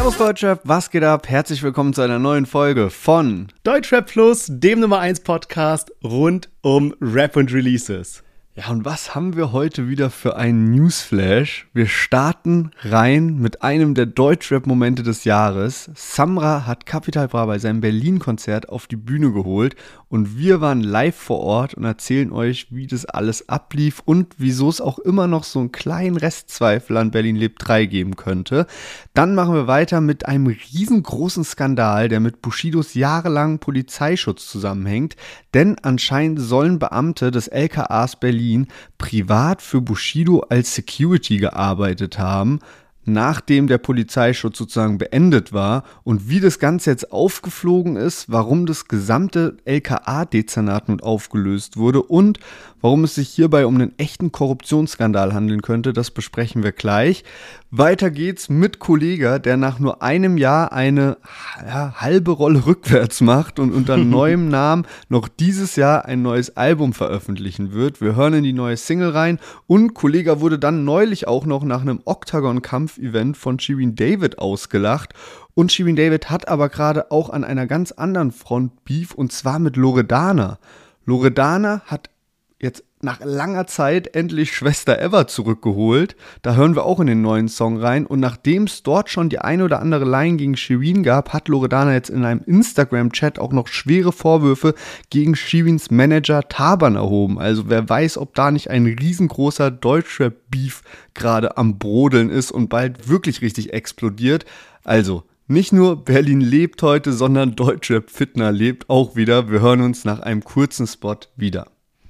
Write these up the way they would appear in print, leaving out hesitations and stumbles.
Servus Deutschrap, was geht ab? Herzlich willkommen zu einer neuen Folge von Deutschrap Plus, dem Nummer 1 Podcast rund um Rap und Releases. Ja, und was haben wir heute wieder für einen Newsflash? Wir starten rein mit einem der Deutschrap-Momente des Jahres. Samra hat Capital Bra bei seinem Berlin-Konzert auf die Bühne geholt und wir waren live vor Ort und erzählen euch, wie das alles ablief und wieso es auch immer noch so einen kleinen Restzweifel an Berlin lebt 3 geben könnte. Dann machen wir weiter mit einem riesengroßen Skandal, der mit Bushidos jahrelangen Polizeischutz zusammenhängt, denn anscheinend sollen Beamte des LKAs Berlin privat für Bushido als Security gearbeitet haben, nachdem der Polizeischutz sozusagen beendet war, und wie das Ganze jetzt aufgeflogen ist, warum das gesamte LKA-Dezernat nun aufgelöst wurde und warum es sich hierbei um einen echten Korruptionsskandal handeln könnte, das besprechen wir gleich. Weiter geht's mit Kollega, der nach nur einem Jahr eine halbe Rolle rückwärts macht und unter neuem Namen noch dieses Jahr ein neues Album veröffentlichen wird. Wir hören in die neue Single rein und Kollega wurde dann neulich auch noch nach einem Octagon-Kampf-Event von Shirin David ausgelacht. Und Shirin David hat aber gerade auch an einer ganz anderen Front Beef, und zwar mit Loredana. Loredana hat jetzt nach langer Zeit endlich Schwester Eva zurückgeholt. Da hören wir auch in den neuen Song rein. Und nachdem es dort schon die eine oder andere Line gegen Shirin gab, hat Loredana jetzt in einem Instagram-Chat auch noch schwere Vorwürfe gegen Shirins Manager Taban erhoben. Also wer weiß, ob da nicht ein riesengroßer Deutschrap-Beef gerade am Brodeln ist und bald wirklich richtig explodiert. Also nicht nur Berlin lebt heute, sondern Deutschrap Fitner lebt auch wieder. Wir hören uns nach einem kurzen Spot wieder.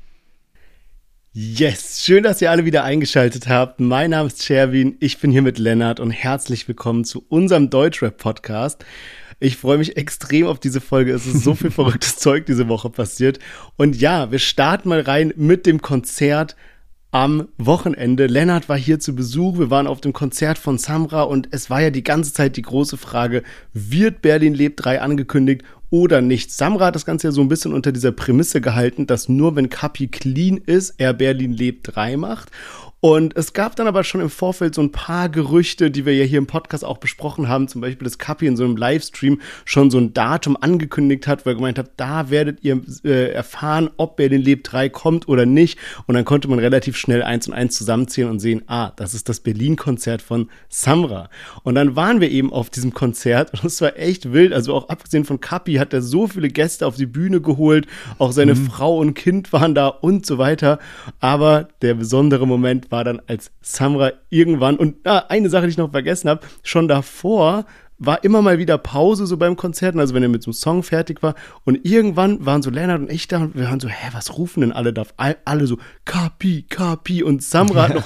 Yes, schön, dass ihr alle wieder eingeschaltet habt. Mein Name ist Sherwin, ich bin hier mit Lennart und herzlich willkommen zu unserem Deutschrap-Podcast. Ich freue mich extrem auf diese Folge. Es ist so viel verrücktes Zeug diese Woche passiert. Und ja, wir starten mal rein mit dem Konzert am Wochenende. Lennart war hier zu Besuch. Wir waren auf dem Konzert von Samra und es war ja die ganze Zeit die große Frage, wird Berlin lebt 3 angekündigt oder nicht? Samra hat das Ganze ja so ein bisschen unter dieser Prämisse gehalten, dass nur wenn Capi clean ist, er Berlin lebt 3 macht. Und es gab dann aber schon im Vorfeld so ein paar Gerüchte, die wir ja hier im Podcast auch besprochen haben, zum Beispiel, dass Capi in so einem Livestream schon so ein Datum angekündigt hat, wo er gemeint hat, da werdet ihr erfahren, ob Berlin lebt 3 kommt oder nicht. Und dann konnte man relativ schnell 1 und 1 zusammenzählen und sehen, das ist das Berlin-Konzert von Samra. Und dann waren wir eben auf diesem Konzert und es war echt wild. Also auch abgesehen von Capi hat er so viele Gäste auf die Bühne geholt, auch seine Frau und Kind waren da und so weiter. Aber der besondere Moment war dann, als Samra irgendwann, und eine Sache, die ich noch vergessen habe, schon davor war immer mal wieder Pause so beim Konzerten, also wenn er mit so einem Song fertig war, und irgendwann waren so Lennart und ich da und wir waren so, was rufen denn alle da? Alle so, Capi, Capi, und Samra hat noch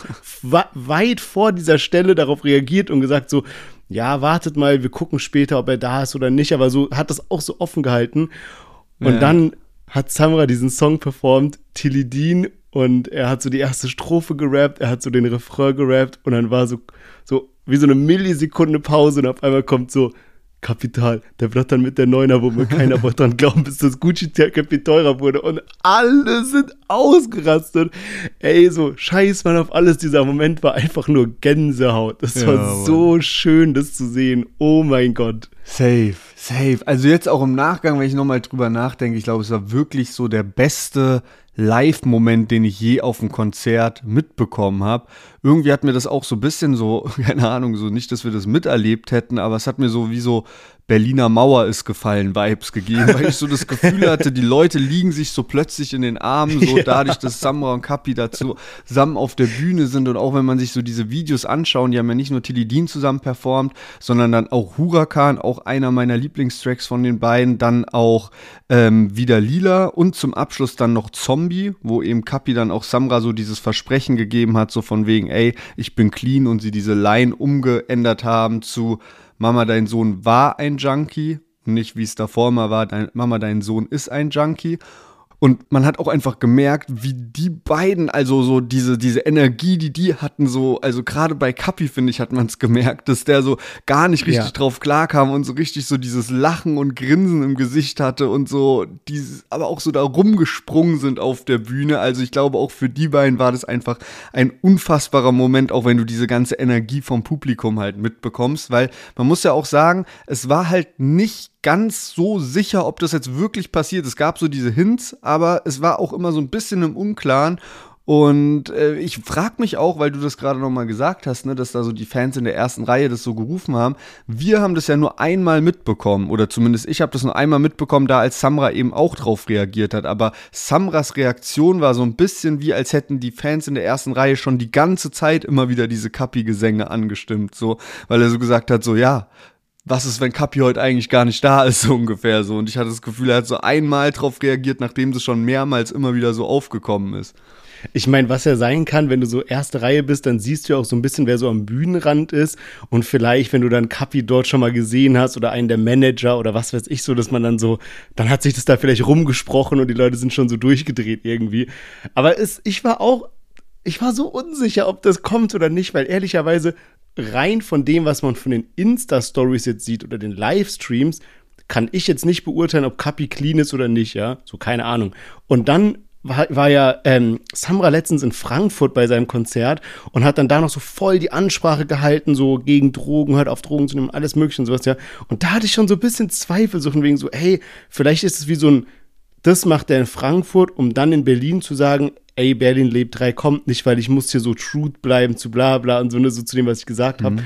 weit vor dieser Stelle darauf reagiert und gesagt so, ja, wartet mal, wir gucken später, ob er da ist oder nicht, aber so hat das auch so offen gehalten. Und dann hat Samra diesen Song performt, Tilidin, und er hat so die erste Strophe gerappt, er hat so den Refrain gerappt und dann war so wie so eine Millisekunde Pause und auf einmal kommt so Kapital, der wird dann mit der Neuner, wo mir keiner wollte dran glauben, bis das Gucci-Cappy teurer wurde und alle sind ausgerastet. Ey, so scheiß man auf alles, dieser Moment war einfach nur Gänsehaut. Das war so schön, das zu sehen. Oh mein Gott. Safe. Also jetzt auch im Nachgang, wenn ich nochmal drüber nachdenke, ich glaube, es war wirklich so der beste Live-Moment, den ich je auf dem Konzert mitbekommen habe. Irgendwie hat mir das auch so ein bisschen so, keine Ahnung, so nicht, dass wir das miterlebt hätten, aber es hat mir so wie so Berliner Mauer ist gefallen Vibes gegeben, weil ich so das Gefühl hatte, die Leute liegen sich so plötzlich in den Armen, so dadurch, dass Samra und Capi dazu zusammen auf der Bühne sind. Und auch wenn man sich so diese Videos anschaut, die haben ja nicht nur Tilidin zusammen performt, sondern dann auch Huracan, auch einer meiner Lieblingstracks von den beiden, dann auch Wieder Lila und zum Abschluss dann noch Zombie, wo eben Capi dann auch Samra so dieses Versprechen gegeben hat, so von wegen, ey, ich bin clean, und sie diese Line umgeändert haben zu Mama, dein Sohn war ein Junkie, und nicht wie es davor mal war, Mama, dein Sohn ist ein Junkie. Und man hat auch einfach gemerkt, wie die beiden, also so diese Energie, die hatten, so, also gerade bei Kapi, finde ich, hat man es gemerkt, dass der so gar nicht richtig drauf klarkam und so richtig so dieses Lachen und Grinsen im Gesicht hatte und so aber auch so da rumgesprungen sind auf der Bühne. Also ich glaube, auch für die beiden war das einfach ein unfassbarer Moment, auch wenn du diese ganze Energie vom Publikum halt mitbekommst, weil man muss ja auch sagen, es war halt nicht ganz so sicher, ob das jetzt wirklich passiert. Es gab so diese Hints, aber es war auch immer so ein bisschen im Unklaren. Und ich frage mich auch, weil du das gerade nochmal gesagt hast, ne, dass da so die Fans in der ersten Reihe das so gerufen haben. Wir haben das ja nur einmal mitbekommen, oder zumindest ich habe das nur einmal mitbekommen, da als Samra eben auch drauf reagiert hat. Aber Samras Reaktion war so ein bisschen wie, als hätten die Fans in der ersten Reihe schon die ganze Zeit immer wieder diese Kapi-Gesänge angestimmt, so, weil er so gesagt hat, so ja, was ist, wenn Kapi heute eigentlich gar nicht da ist, so ungefähr so. Und ich hatte das Gefühl, er hat so einmal drauf reagiert, nachdem es schon mehrmals immer wieder so aufgekommen ist. Ich meine, was ja sein kann, wenn du so erste Reihe bist, dann siehst du ja auch so ein bisschen, wer so am Bühnenrand ist. Und vielleicht, wenn du dann Kapi dort schon mal gesehen hast oder einen der Manager oder was weiß ich so, dass man dann so, dann hat sich das da vielleicht rumgesprochen und die Leute sind schon so durchgedreht irgendwie. Aber ich war so unsicher, ob das kommt oder nicht, weil ehrlicherweise rein von dem, was man von den Insta-Stories jetzt sieht oder den Livestreams, kann ich jetzt nicht beurteilen, ob Kapi clean ist oder nicht, ja, so keine Ahnung. Und dann war ja Samra letztens in Frankfurt bei seinem Konzert und hat dann da noch so voll die Ansprache gehalten, so gegen Drogen, hört auf Drogen zu nehmen, alles mögliche und sowas, ja. Und da hatte ich schon so ein bisschen Zweifel, so von wegen so, hey, vielleicht ist es wie so ein, das macht er in Frankfurt, um dann in Berlin zu sagen, ey, Berlin lebt 3 kommt nicht, weil ich muss hier so truth bleiben zu bla bla und so, ne, so zu dem, was ich gesagt habe.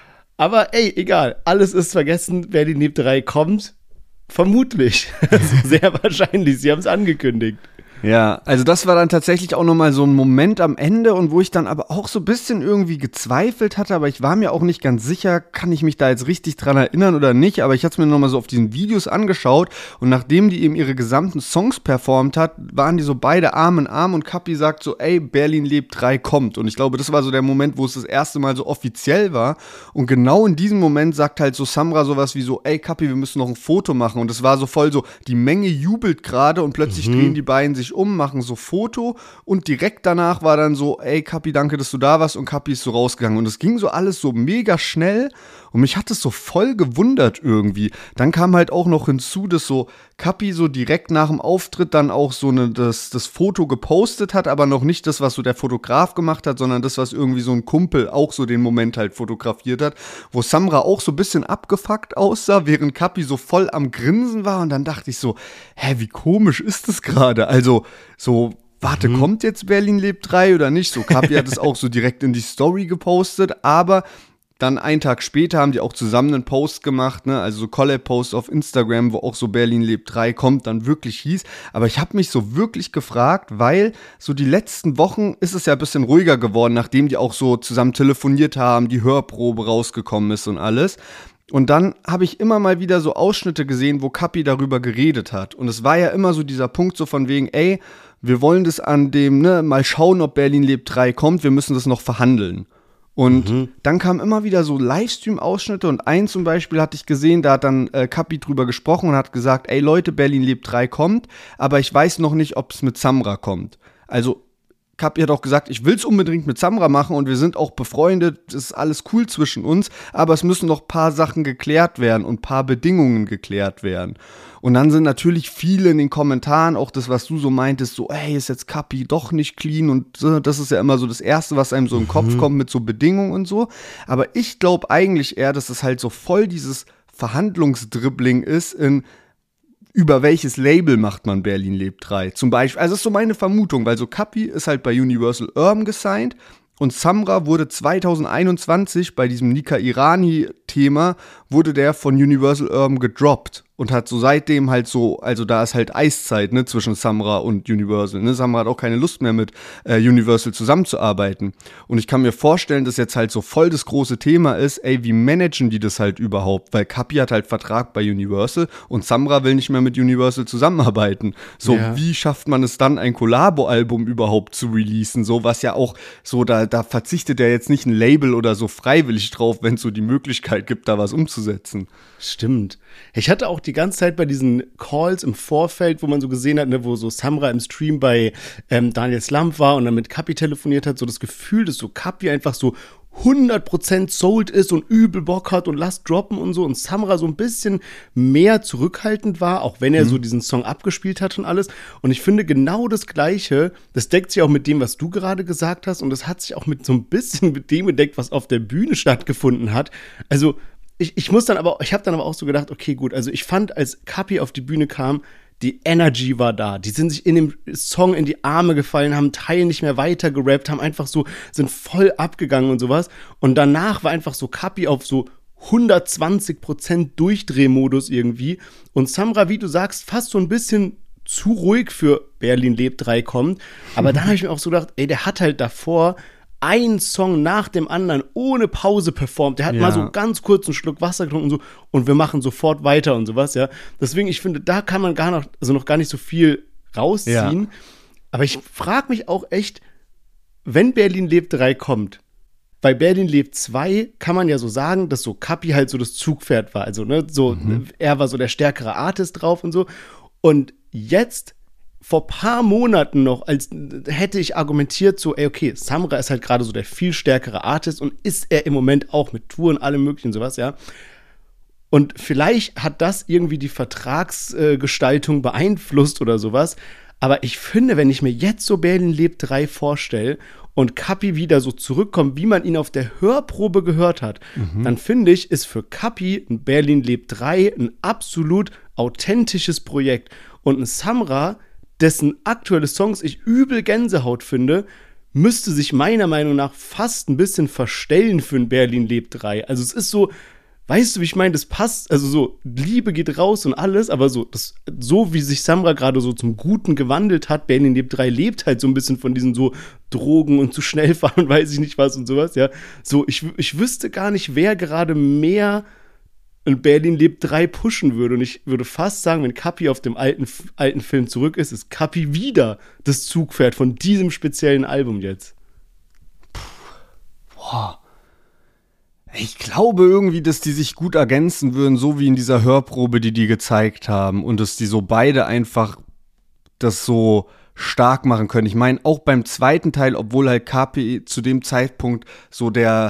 Aber ey, egal, alles ist vergessen, Berlin lebt 3 kommt, vermutlich, also sehr wahrscheinlich, sie haben es angekündigt. Ja, also das war dann tatsächlich auch nochmal so ein Moment am Ende und wo ich dann aber auch so ein bisschen irgendwie gezweifelt hatte, aber ich war mir auch nicht ganz sicher, kann ich mich da jetzt richtig dran erinnern oder nicht, aber ich hatte es mir nochmal so auf diesen Videos angeschaut und nachdem die eben ihre gesamten Songs performt hat, waren die so beide Arm in Arm und Kapi sagt so, ey, Berlin lebt 3 kommt und ich glaube, das war so der Moment, wo es das erste Mal so offiziell war und genau in diesem Moment sagt halt so Samra sowas wie so, ey Kapi, wir müssen noch ein Foto machen und es war so voll so, die Menge jubelt gerade und plötzlich drehen die beiden sich um, machen so Foto und direkt danach war dann so, ey Kapi, danke, dass du da warst und Kapi ist so rausgegangen und es ging so alles so mega schnell und mich hat es so voll gewundert irgendwie. Dann kam halt auch noch hinzu, dass so Kapi so direkt nach dem Auftritt dann auch so das Foto gepostet hat, aber noch nicht das, was so der Fotograf gemacht hat, sondern das, was irgendwie so ein Kumpel auch so den Moment halt fotografiert hat, wo Samra auch so ein bisschen abgefuckt aussah, während Kapi so voll am Grinsen war und dann dachte ich so, hä, wie komisch ist das gerade? Also so, warte, kommt jetzt Berlin lebt 3 oder nicht? So, Kapi hat es auch so direkt in die Story gepostet, aber dann einen Tag später haben die auch zusammen einen Post gemacht, ne, also so Collab-Post auf Instagram, wo auch so Berlin lebt 3 kommt, dann wirklich hieß. Aber ich habe mich so wirklich gefragt, weil so die letzten Wochen ist es ja ein bisschen ruhiger geworden, nachdem die auch so zusammen telefoniert haben, die Hörprobe rausgekommen ist und alles. Und dann habe ich immer mal wieder so Ausschnitte gesehen, wo Kapi darüber geredet hat. Und es war ja immer so dieser Punkt so von wegen, ey, wir wollen das an dem, ne, mal schauen, ob Berlin lebt 3 kommt, wir müssen das noch verhandeln. Und dann kamen immer wieder so Livestream-Ausschnitte und einen zum Beispiel hatte ich gesehen, da hat dann Kapi drüber gesprochen und hat gesagt, ey Leute, Berlin lebt 3 kommt, aber ich weiß noch nicht, ob es mit Samra kommt. Also Kapi hat auch gesagt, ich will es unbedingt mit Samra machen und wir sind auch befreundet, das ist alles cool zwischen uns, aber es müssen noch ein paar Sachen geklärt werden und ein paar Bedingungen geklärt werden. Und dann sind natürlich viele in den Kommentaren, auch das, was du so meintest, so, ey, ist jetzt Kapi doch nicht clean und das ist ja immer so das Erste, was einem so im Kopf kommt mit so Bedingungen und so. Aber ich glaube eigentlich eher, dass es halt so voll dieses Verhandlungsdribbling ist über welches Label macht man Berlin lebt 3? Zum Beispiel, also das ist so meine Vermutung, weil so Kapi ist halt bei Universal Urban gesigned und Samra wurde 2021 bei diesem Nika Irani-Thema, wurde der von Universal Urban gedroppt und hat so seitdem halt so, also da ist halt Eiszeit, ne, zwischen Samra und Universal, ne, Samra hat auch keine Lust mehr mit Universal zusammenzuarbeiten und ich kann mir vorstellen, dass jetzt halt so voll das große Thema ist, ey, wie managen die das halt überhaupt, weil Kapi hat halt Vertrag bei Universal und Samra will nicht mehr mit Universal zusammenarbeiten, so, ja. Wie schafft man es dann, ein Collabo-Album überhaupt zu releasen, so, was ja auch so, da verzichtet er jetzt nicht ein Label oder so freiwillig drauf, wenn es so die Möglichkeit gibt, da was umzusetzen. umzusetzen. Stimmt. Ich hatte auch die ganze Zeit bei diesen Calls im Vorfeld, wo man so gesehen hat, ne, wo so Samra im Stream bei Daniel Slump war und dann mit Kapi telefoniert hat, so das Gefühl, dass so Kapi einfach so 100% sold ist und übel Bock hat und lasst droppen und so und Samra so ein bisschen mehr zurückhaltend war, auch wenn er so diesen Song abgespielt hat und alles. Und ich finde genau das Gleiche, das deckt sich auch mit dem, was du gerade gesagt hast und das hat sich auch mit so ein bisschen mit dem gedeckt, was auf der Bühne stattgefunden hat. Also ich habe dann aber auch so gedacht, okay, gut, also ich fand, als Kapi auf die Bühne kam, die Energy war da. Die sind sich in dem Song in die Arme gefallen, haben Teil nicht mehr weiter gerappt, haben einfach so, sind voll abgegangen und sowas. Und danach war einfach so Kapi auf so 120% Durchdrehmodus irgendwie. Und Samra, wie du sagst, fast so ein bisschen zu ruhig für Berlin lebt 3 kommt. Aber dann habe ich mir auch so gedacht, ey, der hat halt davor ein Song nach dem anderen ohne Pause performt. Der hat mal so ganz kurz einen Schluck Wasser getrunken und so und wir machen sofort weiter und sowas, ja. Deswegen, ich finde, da kann man noch gar nicht so viel rausziehen. Ja. Aber ich frage mich auch echt, wenn Berlin lebt 3 kommt, bei Berlin lebt 2 kann man ja so sagen, dass so Kapi halt so das Zugpferd war. Also, ne, so, er war so der stärkere Artist drauf und so. Und jetzt vor paar Monaten noch, als hätte ich argumentiert so, ey, okay, Samra ist halt gerade so der viel stärkere Artist und ist er im Moment auch mit Tour und allem möglichen sowas, ja. Und vielleicht hat das irgendwie die Vertragsgestaltung beeinflusst oder sowas. Aber ich finde, wenn ich mir jetzt so Berlin lebt 3 vorstelle und Kapi wieder so zurückkommt, wie man ihn auf der Hörprobe gehört hat, dann finde ich, ist für Kapi ein Berlin lebt 3 ein absolut authentisches Projekt. Und ein Samra, dessen aktuelle Songs ich übel Gänsehaut finde, müsste sich meiner Meinung nach fast ein bisschen verstellen für ein Berlin lebt 3. Also es ist so, weißt du, wie ich meine, das passt, also so, Liebe geht raus und alles, aber so wie sich Samra gerade so zum Guten gewandelt hat, Berlin lebt 3 lebt halt so ein bisschen von diesen so Drogen und zu schnell fahren und weiß ich nicht was und sowas, ja. So, ich wüsste gar nicht, wer gerade mehr in Berlin lebt 3 pushen würde. Und ich würde fast sagen, wenn Kapi auf dem alten Film zurück ist Kapi wieder das Zugpferd von diesem speziellen Album jetzt. Boah. Ich glaube irgendwie, dass die sich gut ergänzen würden, so wie in dieser Hörprobe, die gezeigt haben. Und dass die so beide einfach das so stark machen können. Ich meine, auch beim zweiten Teil, obwohl halt Kapi zu dem Zeitpunkt so der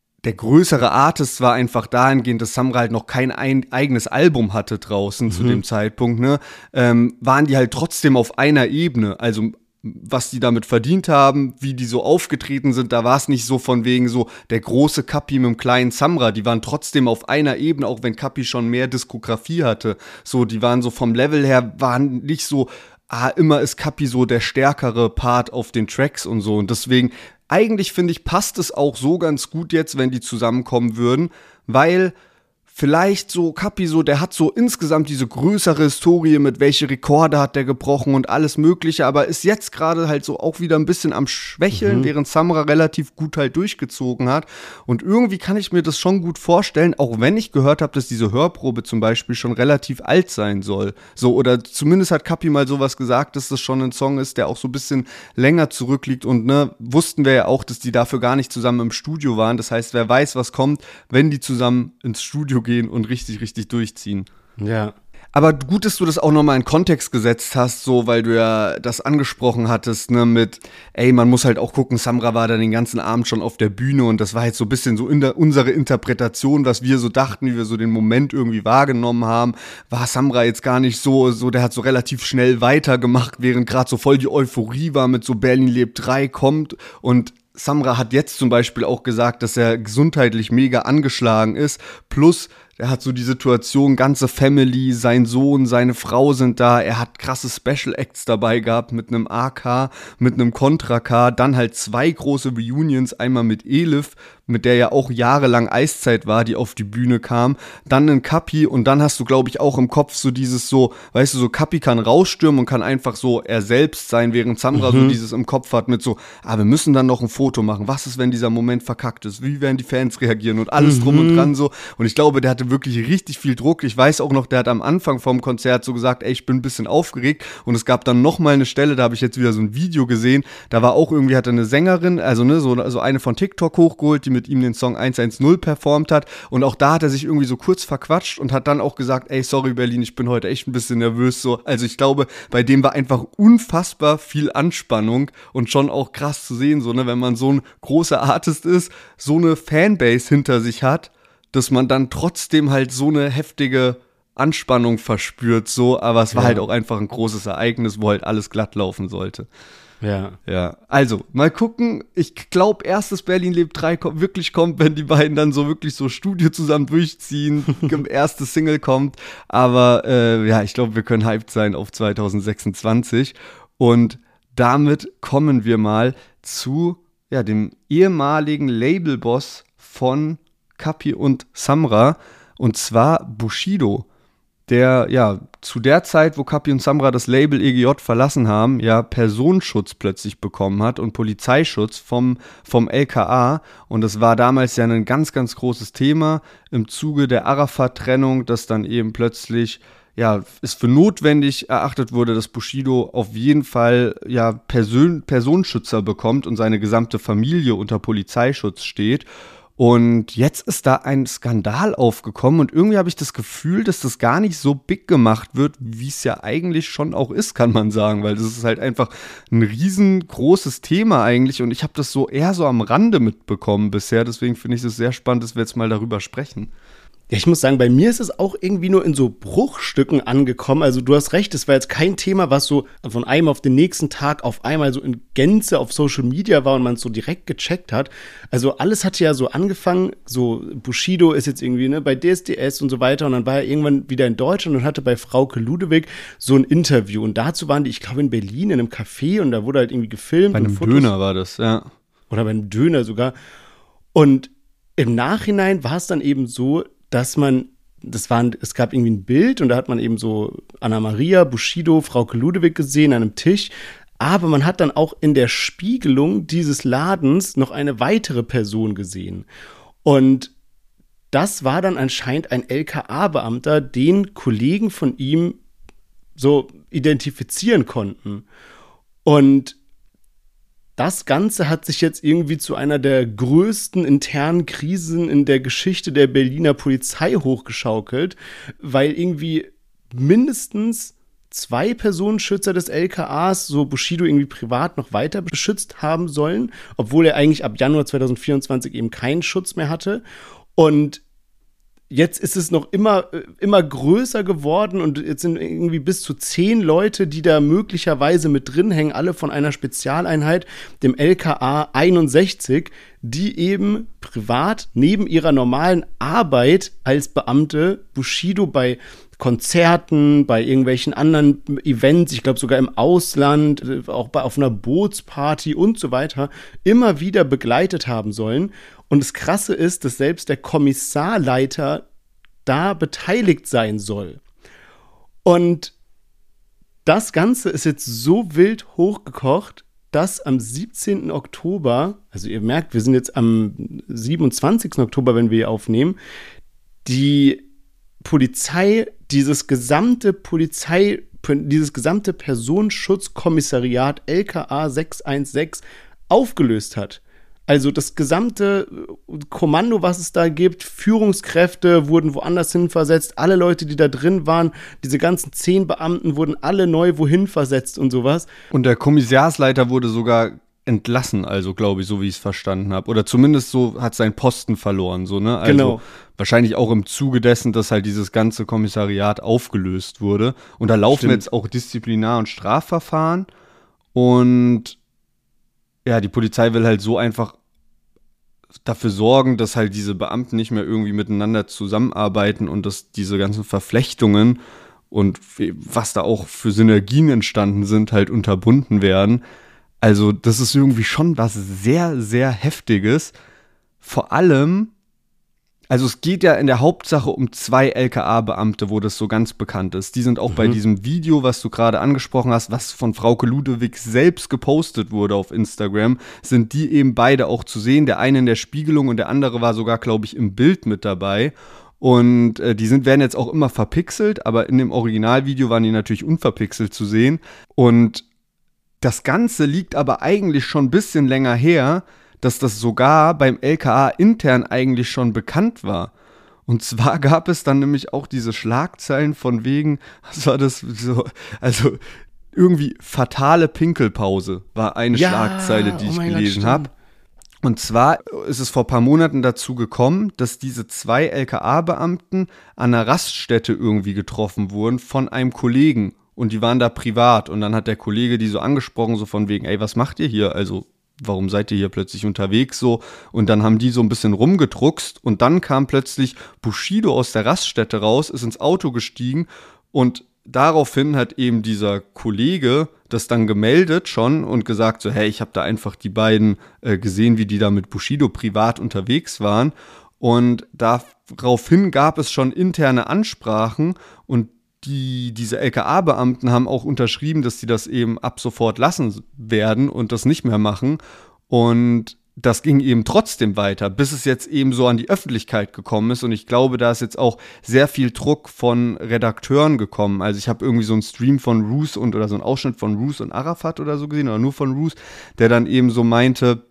größere Artist war, einfach dahingehend, dass Samra halt noch kein eigenes Album hatte draußen zu dem Zeitpunkt, ne, waren die halt trotzdem auf einer Ebene. Also was die damit verdient haben, wie die so aufgetreten sind, da war es nicht so von wegen so der große Kapi mit dem kleinen Samra, die waren trotzdem auf einer Ebene, auch wenn Kapi schon mehr Diskografie hatte. So, die waren so vom Level her, waren nicht so, immer ist Kapi so der stärkere Part auf den Tracks und so. Und deswegen, eigentlich finde ich, passt es auch so ganz gut jetzt, wenn die zusammenkommen würden, weil vielleicht so Kapi so, der hat so insgesamt diese größere Historie, mit welche Rekorde hat der gebrochen und alles mögliche, aber ist jetzt gerade halt so auch wieder ein bisschen am Schwächeln, während Samra relativ gut halt durchgezogen hat. Und irgendwie kann ich mir das schon gut vorstellen, auch wenn ich gehört habe, dass diese Hörprobe zum Beispiel schon relativ alt sein soll. So, oder zumindest hat Kapi mal sowas gesagt, dass das schon ein Song ist, der auch so ein bisschen länger zurückliegt. Und ne, wussten wir ja auch, dass die dafür gar nicht zusammen im Studio waren. Das heißt, wer weiß, was kommt, wenn die zusammen ins Studio gehen und richtig, richtig durchziehen. Ja. Aber gut, dass du das auch nochmal in Kontext gesetzt hast, so, weil du ja das angesprochen hattest, ne, mit, ey, man muss halt auch gucken, Samra war dann den ganzen Abend schon auf der Bühne und das war jetzt so ein bisschen so unsere Interpretation, was wir so dachten, wie wir so den Moment irgendwie wahrgenommen haben, war Samra jetzt gar nicht so, der hat so relativ schnell weitergemacht, während gerade so voll die Euphorie war mit so Berlin lebt 3 kommt und Samra hat jetzt zum Beispiel auch gesagt, dass er gesundheitlich mega angeschlagen ist, plus er hat so die Situation, ganze Family, sein Sohn, seine Frau sind da, er hat krasse Special Acts dabei gehabt mit einem AK, mit einem Contra K, dann halt 2 große Reunions, einmal mit Elif, mit der ja auch jahrelang Eiszeit war, die auf die Bühne kam, dann ein Kapi und dann hast du, glaube ich, auch im Kopf so dieses so, weißt du, so Kapi kann rausstürmen und kann einfach so er selbst sein, während Samra so dieses im Kopf hat mit so, wir müssen dann noch ein Foto machen, was ist, wenn dieser Moment verkackt ist, wie werden die Fans reagieren und alles drum und dran so und ich glaube, der hatte wirklich richtig viel Druck. Ich weiß auch noch, der hat am Anfang vom Konzert so gesagt, ey, ich bin ein bisschen aufgeregt. Und es gab dann nochmal eine Stelle, da habe ich jetzt wieder so ein Video gesehen, da war auch irgendwie, hat er eine Sängerin, also ne, so eine von TikTok hochgeholt, die mit ihm den Song 110 performt hat. Und auch da hat er sich irgendwie so kurz verquatscht und hat dann auch gesagt, ey, sorry Berlin, ich bin heute echt ein bisschen nervös. So. Also ich glaube, bei dem war einfach unfassbar viel Anspannung und schon auch krass zu sehen, so, ne, wenn man so ein großer Artist ist, so eine Fanbase hinter sich hat, dass man dann trotzdem halt so eine heftige Anspannung verspürt, so, aber es war halt auch einfach ein großes Ereignis, wo halt alles glatt laufen sollte. Ja. Also, mal gucken. Ich glaube, erstes Berlin lebt 3 wirklich kommt, wenn die beiden dann so wirklich so Studio zusammen durchziehen, erste Single kommt. Aber ja, ich glaube, wir können hyped sein auf 2026. Und damit kommen wir mal zu dem ehemaligen Labelboss von Kapi und Samra. Und zwar Bushido, der ja zu der Zeit, wo Kapi und Samra das Label EGJ verlassen haben, ja Personenschutz plötzlich bekommen hat und Polizeischutz vom LKA. Und das war damals ja ein ganz, ganz großes Thema im Zuge der Arafat-Trennung, dass dann eben plötzlich es für notwendig erachtet wurde, dass Bushido auf jeden Fall Personenschützer bekommt und seine gesamte Familie unter Polizeischutz steht. Und jetzt ist da ein Skandal aufgekommen und irgendwie habe ich das Gefühl, dass das gar nicht so big gemacht wird, wie es ja eigentlich schon auch ist, kann man sagen, weil das ist halt einfach ein riesengroßes Thema eigentlich und ich habe das so eher so am Rande mitbekommen bisher, deswegen finde ich es sehr spannend, dass wir jetzt mal darüber sprechen. Ja, ich muss sagen, bei mir ist es auch irgendwie nur in so Bruchstücken angekommen. Also du hast recht, es war jetzt kein Thema, was so von einem auf den nächsten Tag auf einmal so in Gänze auf Social Media war und man es so direkt gecheckt hat. Also alles hatte ja so angefangen, so Bushido ist jetzt irgendwie bei DSDS und so weiter und dann war er irgendwann wieder in Deutschland und hatte bei Frauke Ludewig so ein Interview und dazu waren die, ich glaube in Berlin in einem Café und da wurde halt irgendwie gefilmt. Bei einem Döner war das, ja. Oder bei einem Döner sogar. Und im Nachhinein war es dann eben so, dass es gab irgendwie ein Bild und da hat man eben so Anna Maria, Bushido, Frauke Ludewig gesehen an einem Tisch, aber man hat dann auch in der Spiegelung dieses Ladens noch eine weitere Person gesehen. Und das war dann anscheinend ein LKA-Beamter, den Kollegen von ihm so identifizieren konnten. Und das Ganze hat sich jetzt irgendwie zu einer der größten internen Krisen in der Geschichte der Berliner Polizei hochgeschaukelt, weil irgendwie mindestens 2 Personenschützer des LKAs so Bushido irgendwie privat noch weiter beschützt haben sollen, obwohl er eigentlich ab Januar 2024 eben keinen Schutz mehr hatte. Und jetzt ist es noch immer größer geworden und jetzt sind irgendwie bis zu 10 Leute, die da möglicherweise mit drin hängen, alle von einer Spezialeinheit, dem LKA 61, die eben privat neben ihrer normalen Arbeit als Beamte Bushido bei Konzerten, bei irgendwelchen anderen Events, ich glaube sogar im Ausland, auch auf einer Bootsparty und so weiter, immer wieder begleitet haben sollen. Und das Krasse ist, dass selbst der Kommissarleiter da beteiligt sein soll. Und das Ganze ist jetzt so wild hochgekocht, dass am 17. Oktober, also ihr merkt, wir sind jetzt am 27. Oktober, wenn wir hier aufnehmen, die Polizei dieses gesamte Personenschutzkommissariat LKA 616 aufgelöst hat. Also das gesamte Kommando, was es da gibt, Führungskräfte wurden woanders hin versetzt, alle Leute, die da drin waren, diese ganzen 10 Beamten wurden alle neu wohin versetzt und sowas. Und der Kommissarsleiter wurde sogar entlassen, also glaube ich, so wie ich es verstanden habe. Oder zumindest so hat seinen Posten verloren, so, ne? Also genau. Wahrscheinlich auch im Zuge dessen, dass halt dieses ganze Kommissariat aufgelöst wurde. Und da laufen jetzt auch Disziplinar- und Strafverfahren. Und ja, die Polizei will halt so einfach dafür sorgen, dass halt diese Beamten nicht mehr irgendwie miteinander zusammenarbeiten und dass diese ganzen Verflechtungen und was da auch für Synergien entstanden sind, halt unterbunden werden. Also das ist irgendwie schon was sehr, sehr Heftiges. Vor allem, also es geht ja in der Hauptsache um 2 LKA-Beamte, wo das so ganz bekannt ist. Die sind auch bei diesem Video, was du gerade angesprochen hast, was von Frauke Ludewig selbst gepostet wurde auf Instagram, sind die eben beide auch zu sehen. Der eine in der Spiegelung und der andere war sogar, glaube ich, im Bild mit dabei. Und werden jetzt auch immer verpixelt, aber in dem Originalvideo waren die natürlich unverpixelt zu sehen. Und das Ganze liegt aber eigentlich schon ein bisschen länger her, dass das sogar beim LKA intern eigentlich schon bekannt war. Und zwar gab es dann nämlich auch diese Schlagzeilen von wegen, was war das so, also irgendwie fatale Pinkelpause war eine Schlagzeile, die ich gelesen habe. Und zwar ist es vor ein paar Monaten dazu gekommen, dass diese 2 LKA-Beamten an einer Raststätte irgendwie getroffen wurden von einem Kollegen. Und die waren da privat. Und dann hat der Kollege die so angesprochen, so von wegen, ey, was macht ihr hier? Also, warum seid ihr hier plötzlich unterwegs so? Und dann haben die so ein bisschen rumgedruckst. Und dann kam plötzlich Bushido aus der Raststätte raus, ist ins Auto gestiegen. Und daraufhin hat eben dieser Kollege das dann gemeldet schon und gesagt so, hey, ich habe da einfach die beiden gesehen, wie die da mit Bushido privat unterwegs waren. Und daraufhin gab es schon interne Ansprachen und diese LKA-Beamten haben auch unterschrieben, dass sie das eben ab sofort lassen werden und das nicht mehr machen. Und das ging eben trotzdem weiter, bis es jetzt eben so an die Öffentlichkeit gekommen ist. Und ich glaube, da ist jetzt auch sehr viel Druck von Redakteuren gekommen. Also ich habe irgendwie so einen Stream von Roos oder so einen Ausschnitt von Roos und Arafat oder so gesehen, oder nur von Roos, der dann eben so meinte,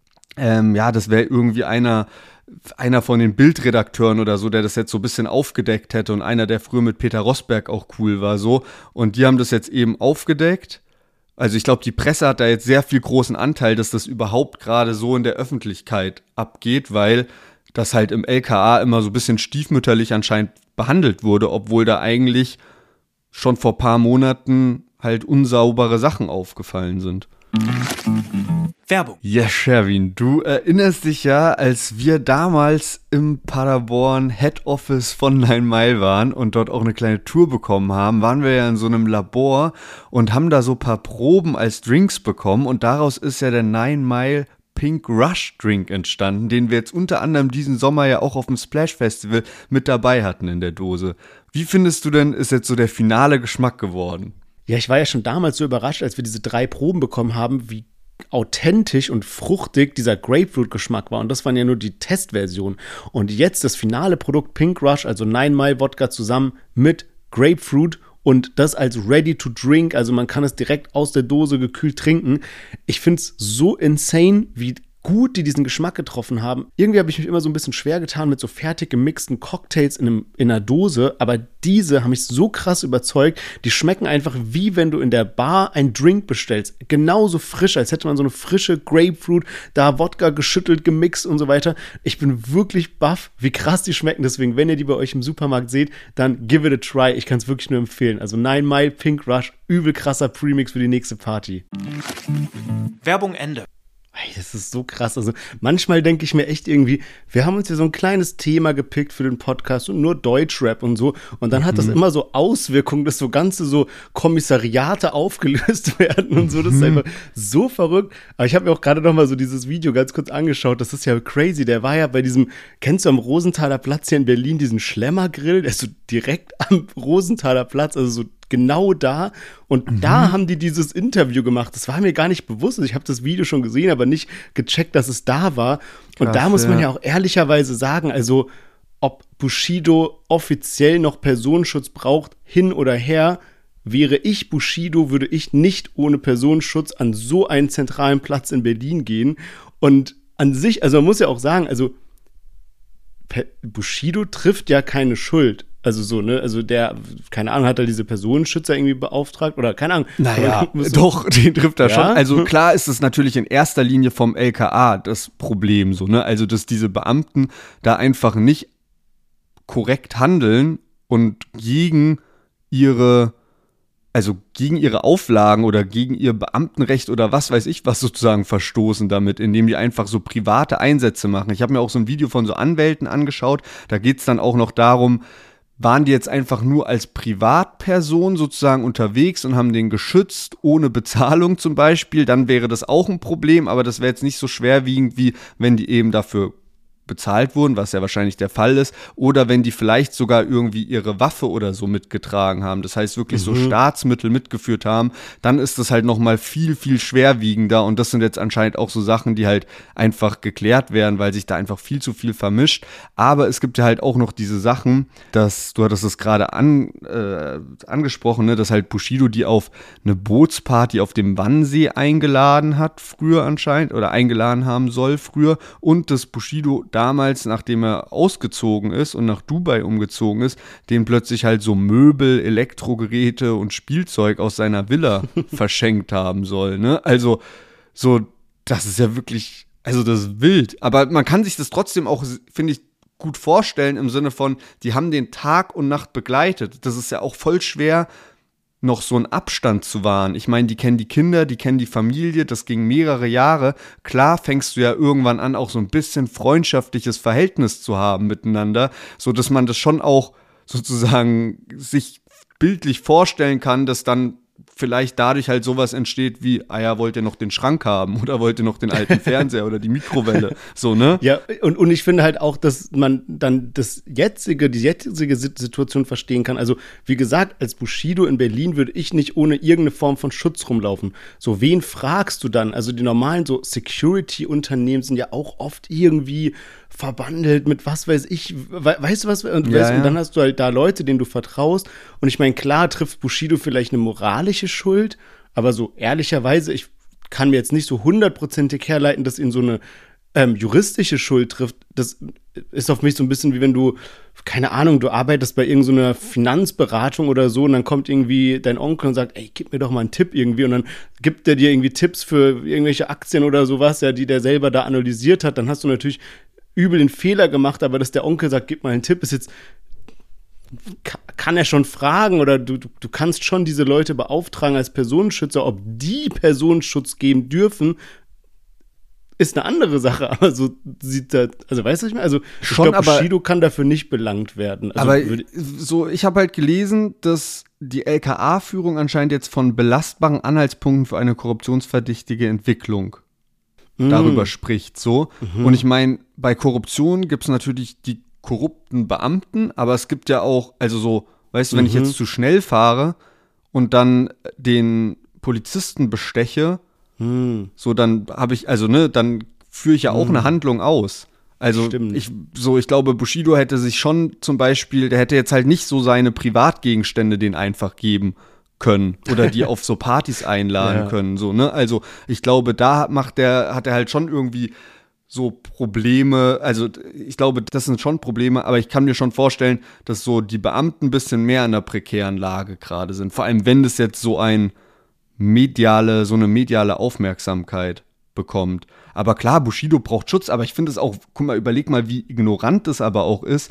das wäre irgendwie einer von den Bildredakteuren oder so, der das jetzt so ein bisschen aufgedeckt hätte und einer, der früher mit Peter Rosberg auch cool war, so. Und die haben das jetzt eben aufgedeckt. Also ich glaube, die Presse hat da jetzt sehr viel großen Anteil, dass das überhaupt gerade so in der Öffentlichkeit abgeht, weil das halt im LKA immer so ein bisschen stiefmütterlich anscheinend behandelt wurde, obwohl da eigentlich schon vor ein paar Monaten halt unsaubere Sachen aufgefallen sind. Werbung. Ja, Sherwin, du erinnerst dich ja, als wir damals im Paderborn Head Office von 9 Mile waren und dort auch eine kleine Tour bekommen haben, waren wir ja in so einem Labor und haben da so ein paar Proben als Drinks bekommen und daraus ist ja der 9 Mile Pink Rush Drink entstanden, den wir jetzt unter anderem diesen Sommer ja auch auf dem Splash Festival mit dabei hatten in der Dose. Wie findest du denn, ist jetzt so der finale Geschmack geworden? Ja, ich war ja schon damals so überrascht, als wir diese 3 Proben bekommen haben, wie authentisch und fruchtig dieser Grapefruit-Geschmack war. Und das waren ja nur die Testversionen. Und jetzt das finale Produkt Pink Rush, also 9 Mile Wodka zusammen mit Grapefruit und das als ready to drink. Also man kann es direkt aus der Dose gekühlt trinken. Ich finde es so insane, wie gut die diesen Geschmack getroffen haben. Irgendwie habe ich mich immer so ein bisschen schwer getan mit so fertig gemixten Cocktails in einer Dose, aber diese haben mich so krass überzeugt. Die schmecken einfach wie wenn du in der Bar einen Drink bestellst. Genauso frisch, als hätte man so eine frische Grapefruit, da Wodka geschüttelt, gemixt und so weiter. Ich bin wirklich baff, wie krass die schmecken. Deswegen, wenn ihr die bei euch im Supermarkt seht, dann give it a try. Ich kann es wirklich nur empfehlen. Also 9 Mile Pink Rush, übel krasser Premix für die nächste Party. Werbung Ende. Das ist so krass. Also manchmal denke ich mir echt irgendwie, wir haben uns hier so ein kleines Thema gepickt für den Podcast und nur Deutschrap und so. Und dann hat das immer so Auswirkungen, dass so ganze so Kommissariate aufgelöst werden und so. Das ist einfach so verrückt. Aber ich habe mir auch gerade noch mal so dieses Video ganz kurz angeschaut. Das ist ja crazy. Der war ja bei diesem, kennst du am Rosenthaler Platz hier in Berlin, diesen Schlemmergrill? Der ist so direkt am Rosenthaler Platz, also so genau da. Und da haben die dieses Interview gemacht. Das war mir gar nicht bewusst. Ich habe das Video schon gesehen, aber nicht gecheckt, dass es da war. Und da muss man ja auch ehrlicherweise sagen, also ob Bushido offiziell noch Personenschutz braucht, hin oder her, wäre ich Bushido, würde ich nicht ohne Personenschutz an so einen zentralen Platz in Berlin gehen. Und an sich, also man muss ja auch sagen, also Bushido trifft ja keine Schuld. Also so, ne, also der, keine Ahnung, hat er diese Personenschützer irgendwie beauftragt oder keine Ahnung. Naja, doch, den trifft er schon. Also klar ist es natürlich in erster Linie vom LKA das Problem so, ne, also dass diese Beamten da einfach nicht korrekt handeln und gegen ihre Auflagen oder gegen ihr Beamtenrecht oder was weiß ich was sozusagen verstoßen damit, indem die einfach so private Einsätze machen. Ich habe mir auch so ein Video von so Anwälten angeschaut, da geht es dann auch noch darum, waren die jetzt einfach nur als Privatperson sozusagen unterwegs und haben den geschützt, ohne Bezahlung zum Beispiel, dann wäre das auch ein Problem, aber das wäre jetzt nicht so schwerwiegend, wie wenn die eben dafür bezahlt wurden, was ja wahrscheinlich der Fall ist, oder wenn die vielleicht sogar irgendwie ihre Waffe oder so mitgetragen haben, das heißt wirklich so Staatsmittel mitgeführt haben, dann ist das halt nochmal viel, viel schwerwiegender und das sind jetzt anscheinend auch so Sachen, die halt einfach geklärt werden, weil sich da einfach viel zu viel vermischt, aber es gibt ja halt auch noch diese Sachen, dass, du hattest es gerade angesprochen, ne, dass halt Bushido die auf eine Bootsparty auf dem Wannsee eingeladen hat, früher anscheinend, oder eingeladen haben soll früher und dass Bushido damals, nachdem er ausgezogen ist und nach Dubai umgezogen ist, dem plötzlich halt so Möbel, Elektrogeräte und Spielzeug aus seiner Villa verschenkt haben soll, ne? Also, so, das ist ja wirklich, also das ist wild. Aber man kann sich das trotzdem auch, finde ich, gut vorstellen im Sinne von, die haben den Tag und Nacht begleitet. Das ist ja auch voll schwer, noch so einen Abstand zu wahren. Ich meine, die kennen die Kinder, die kennen die Familie, das ging mehrere Jahre. Klar fängst du ja irgendwann an, auch so ein bisschen freundschaftliches Verhältnis zu haben miteinander, so dass man das schon auch sozusagen sich bildlich vorstellen kann, dass dann vielleicht dadurch halt sowas entsteht wie, wollt ihr noch den Schrank haben oder wollt ihr noch den alten Fernseher oder die Mikrowelle, so, ne? Ja, und ich finde halt auch, dass man dann die jetzige Situation verstehen kann. Also, wie gesagt, als Bushido in Berlin würde ich nicht ohne irgendeine Form von Schutz rumlaufen. So, wen fragst du dann? Also, die normalen so Security-Unternehmen sind ja auch oft irgendwie verbandelt mit was weiß ich, weißt du was? Und dann hast du halt da Leute, denen du vertraust. Und ich meine, klar trifft Bushido vielleicht eine moralische Schuld, aber so ehrlicherweise, ich kann mir jetzt nicht so 100% herleiten, dass ihn so eine juristische Schuld trifft. Das ist auf mich so ein bisschen wie wenn du, keine Ahnung, du arbeitest bei irgendeiner Finanzberatung oder so und dann kommt irgendwie dein Onkel und sagt, ey, gib mir doch mal einen Tipp irgendwie und dann gibt er dir irgendwie Tipps für irgendwelche Aktien oder sowas, ja, die der selber da analysiert hat. Dann hast du natürlich übel den Fehler gemacht, aber dass der Onkel sagt, gib mal einen Tipp, ist jetzt, kann er schon fragen oder du kannst schon diese Leute beauftragen als Personenschützer, ob die Personenschutz geben dürfen, ist eine andere Sache, aber so sieht das, also weißt du, was ich meine? Also ich glaube, Bushido kann dafür nicht belangt werden. Also, aber so, ich habe halt gelesen, dass die LKA-Führung anscheinend jetzt von belastbaren Anhaltspunkten für eine korruptionsverdächtige Entwicklung darüber spricht, so. Und ich meine, bei Korruption gibt es natürlich die korrupten Beamten, aber es gibt ja auch, also so, weißt du, wenn ich jetzt zu schnell fahre und dann den Polizisten besteche, so, dann habe ich, also, ne, dann führe ich ja auch eine Handlung aus. Also, ich glaube, Bushido hätte sich schon zum Beispiel, der hätte jetzt halt nicht so seine Privatgegenstände den einfach geben können oder die auf so Partys einladen können, so, ne? Also, ich glaube, da hat er halt schon irgendwie so Probleme, also ich glaube, das sind schon Probleme, aber ich kann mir schon vorstellen, dass so die Beamten ein bisschen mehr in einer prekären Lage gerade sind. Vor allem, wenn das jetzt so eine mediale Aufmerksamkeit bekommt. Aber klar, Bushido braucht Schutz, aber ich finde es auch, guck mal, überleg mal, wie ignorant das aber auch ist,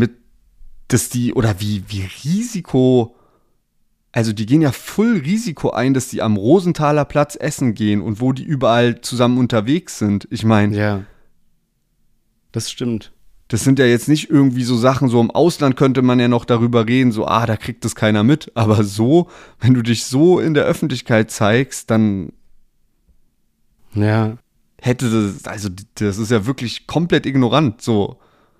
wie Risiko, also die gehen ja voll Risiko ein, dass die am Rosenthaler Platz essen gehen und wo die überall zusammen unterwegs sind. Ich meine, ja, das stimmt. Das sind ja jetzt nicht irgendwie so Sachen, so im Ausland könnte man ja noch darüber reden, so, da kriegt das keiner mit. Aber so, wenn du dich so in der Öffentlichkeit zeigst, dann hätte das, also das ist ja wirklich komplett ignorant, so.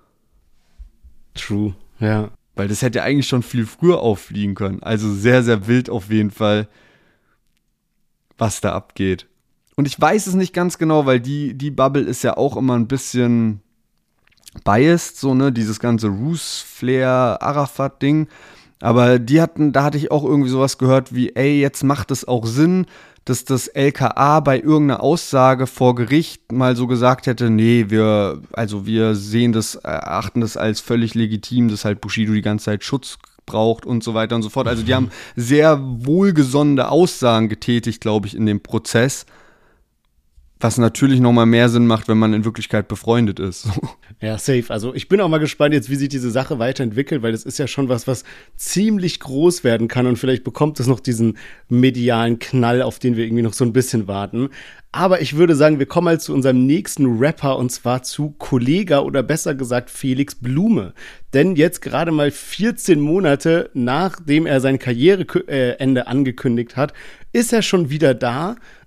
True, ja. Weil das hätte ja eigentlich schon viel früher auffliegen können. Also sehr, sehr wild auf jeden Fall, was da abgeht. Und ich weiß es nicht ganz genau, weil die Bubble ist ja auch immer ein bisschen biased, so, ne, dieses ganze Roos, Flair, Arafat-Ding. Aber da hatte ich auch irgendwie sowas gehört wie, jetzt macht es auch Sinn, dass das LKA bei irgendeiner Aussage vor Gericht mal so gesagt hätte, nee, wir sehen das, erachten das als völlig legitim, dass halt Bushido die ganze Zeit Schutz braucht und so weiter und so fort. Also die haben sehr wohlgesonnene Aussagen getätigt, glaube ich, in dem Prozess, was natürlich nochmal mehr Sinn macht, wenn man in Wirklichkeit befreundet ist. Ja, safe. Also ich bin auch mal gespannt jetzt, wie sich diese Sache weiterentwickelt, weil das ist ja schon was ziemlich groß werden kann und vielleicht bekommt es noch diesen medialen Knall, auf den wir irgendwie noch so ein bisschen warten. Aber ich würde sagen, wir kommen mal zu unserem nächsten Rapper und zwar zu Kollegah oder besser gesagt Felix Blume. Denn jetzt gerade mal 14 Monate nachdem er sein Karriereende angekündigt hat, ist er schon wieder da.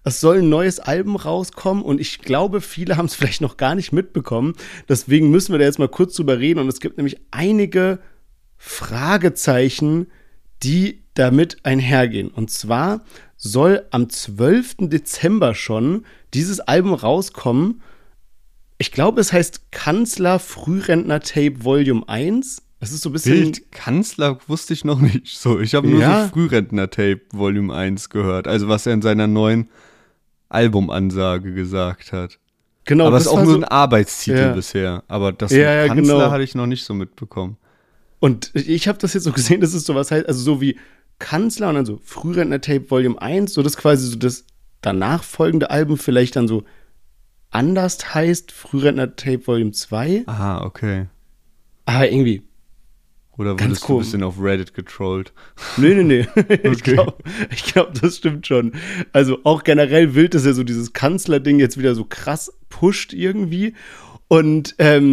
es soll ein neues Album rauskommen und ich glaube, viele haben es vielleicht noch gar nicht mitbekommen. Deswegen müssen wir da jetzt mal kurz drüber reden und es gibt nämlich einige Fragezeichen, die damit einhergehen. Und zwar soll am 12. Dezember schon dieses Album rauskommen. Ich glaube, es heißt Kanzler Frührentner-Tape Volume 1. Das ist so ein bisschen. Wild, Kanzler wusste ich noch nicht so. Ich habe nur so Frührentner-Tape Volume 1 gehört. Also was er in seiner neuen Albumansage gesagt hat. Genau. Aber es ist auch nur ein Arbeitstitel bisher. Aber das mit Kanzler hatte ich noch nicht so mitbekommen. Und ich habe das jetzt so gesehen, dass es sowas heißt, also so wie Kanzler und dann so Frührentner-Tape Volume 1, so das quasi so das danach folgende Album vielleicht dann so anders heißt, Frührentner-Tape Volume 2. Aha, okay. Aber irgendwie. Oder wurdest du ein bisschen auf Reddit getrollt? Nee. Okay. Ich glaube, das stimmt schon. Also auch generell wild, dass er so dieses Kanzler-Ding jetzt wieder so krass pusht irgendwie. Und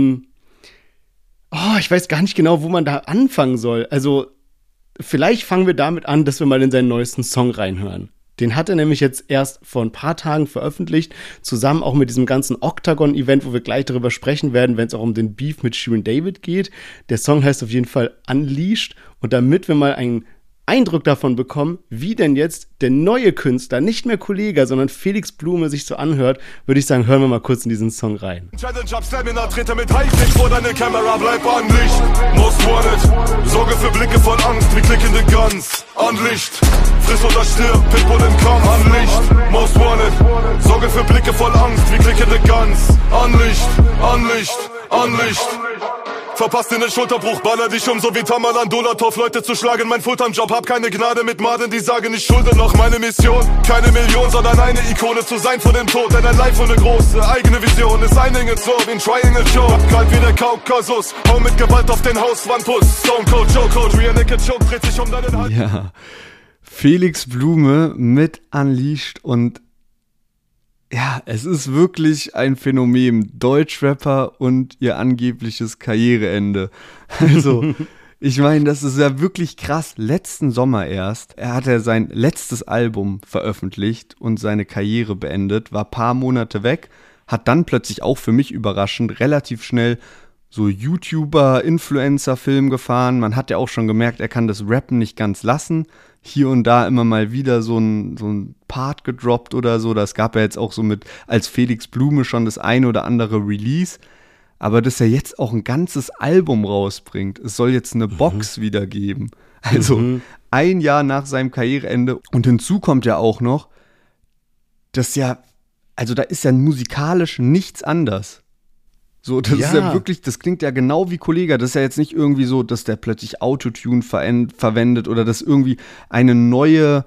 ich weiß gar nicht genau, wo man da anfangen soll. Also vielleicht fangen wir damit an, dass wir mal in seinen neuesten Song reinhören. Den hat er nämlich jetzt erst vor ein paar Tagen veröffentlicht, zusammen auch mit diesem ganzen Octagon-Event, wo wir gleich darüber sprechen werden, wenn es auch um den Beef mit Shirin David geht. Der Song heißt auf jeden Fall Unleashed. Und damit wir mal einen Eindruck davon bekommen, wie denn jetzt der neue Künstler, nicht mehr Kollega, sondern Felix Blume sich so anhört, würde ich sagen, hören wir mal kurz in diesen Song rein. Challenge ab Stamina, trete mit Hightech vor deine Kamera, bleib an Licht. Most wanted, Sorge für Blicke von Angst, wie klickende Guns. An Licht, friss oder stirb, Pitbull im Kampf. An Licht, most wanted, Sorge für Blicke voll Angst, wie klickende Guns. An Licht, an Licht, an Licht. Verpasst in den Schulterbruch, baller dich um, so wie Tamerlan Dolatov, Leute zu schlagen, mein Fulltime-Job, hab keine Gnade mit Maden, die sagen, ich schulde noch meine Mission, keine Million, sondern eine Ikone zu sein vor dem Tod, denn ein Life und eine große eigene Vision ist ein Ding so wie ein Triangle Joe, kalt wie der Kaukasus, hau mit Gewalt auf den Hauswandpuss, Stone Cold, Joe Code, Real Naked Choke, dreht sich um deinen Hals. Ja, Felix Blume mit Unleashed und ja, es ist wirklich ein Phänomen. Deutschrapper und ihr angebliches Karriereende. Also, ich meine, das ist ja wirklich krass. Letzten Sommer erst, er hat sein letztes Album veröffentlicht und seine Karriere beendet, war ein paar Monate weg, hat dann plötzlich auch für mich überraschend relativ schnell so YouTuber-Influencer-Film gefahren. Man hat ja auch schon gemerkt, er kann das Rappen nicht ganz lassen. Hier und da immer mal wieder so ein Part gedroppt oder so. Das gab ja jetzt auch so mit als Felix Blume schon das eine oder andere Release. Aber dass er jetzt auch ein ganzes Album rausbringt. Es soll jetzt eine Box wieder geben. Also ein Jahr nach seinem Karriereende. Und hinzu kommt ja auch noch, dass also da ist ja musikalisch nichts anders. So, das ist ja wirklich, das klingt ja genau wie Kollega. Das ist ja jetzt nicht irgendwie so, dass der plötzlich Autotune verwendet oder dass irgendwie ein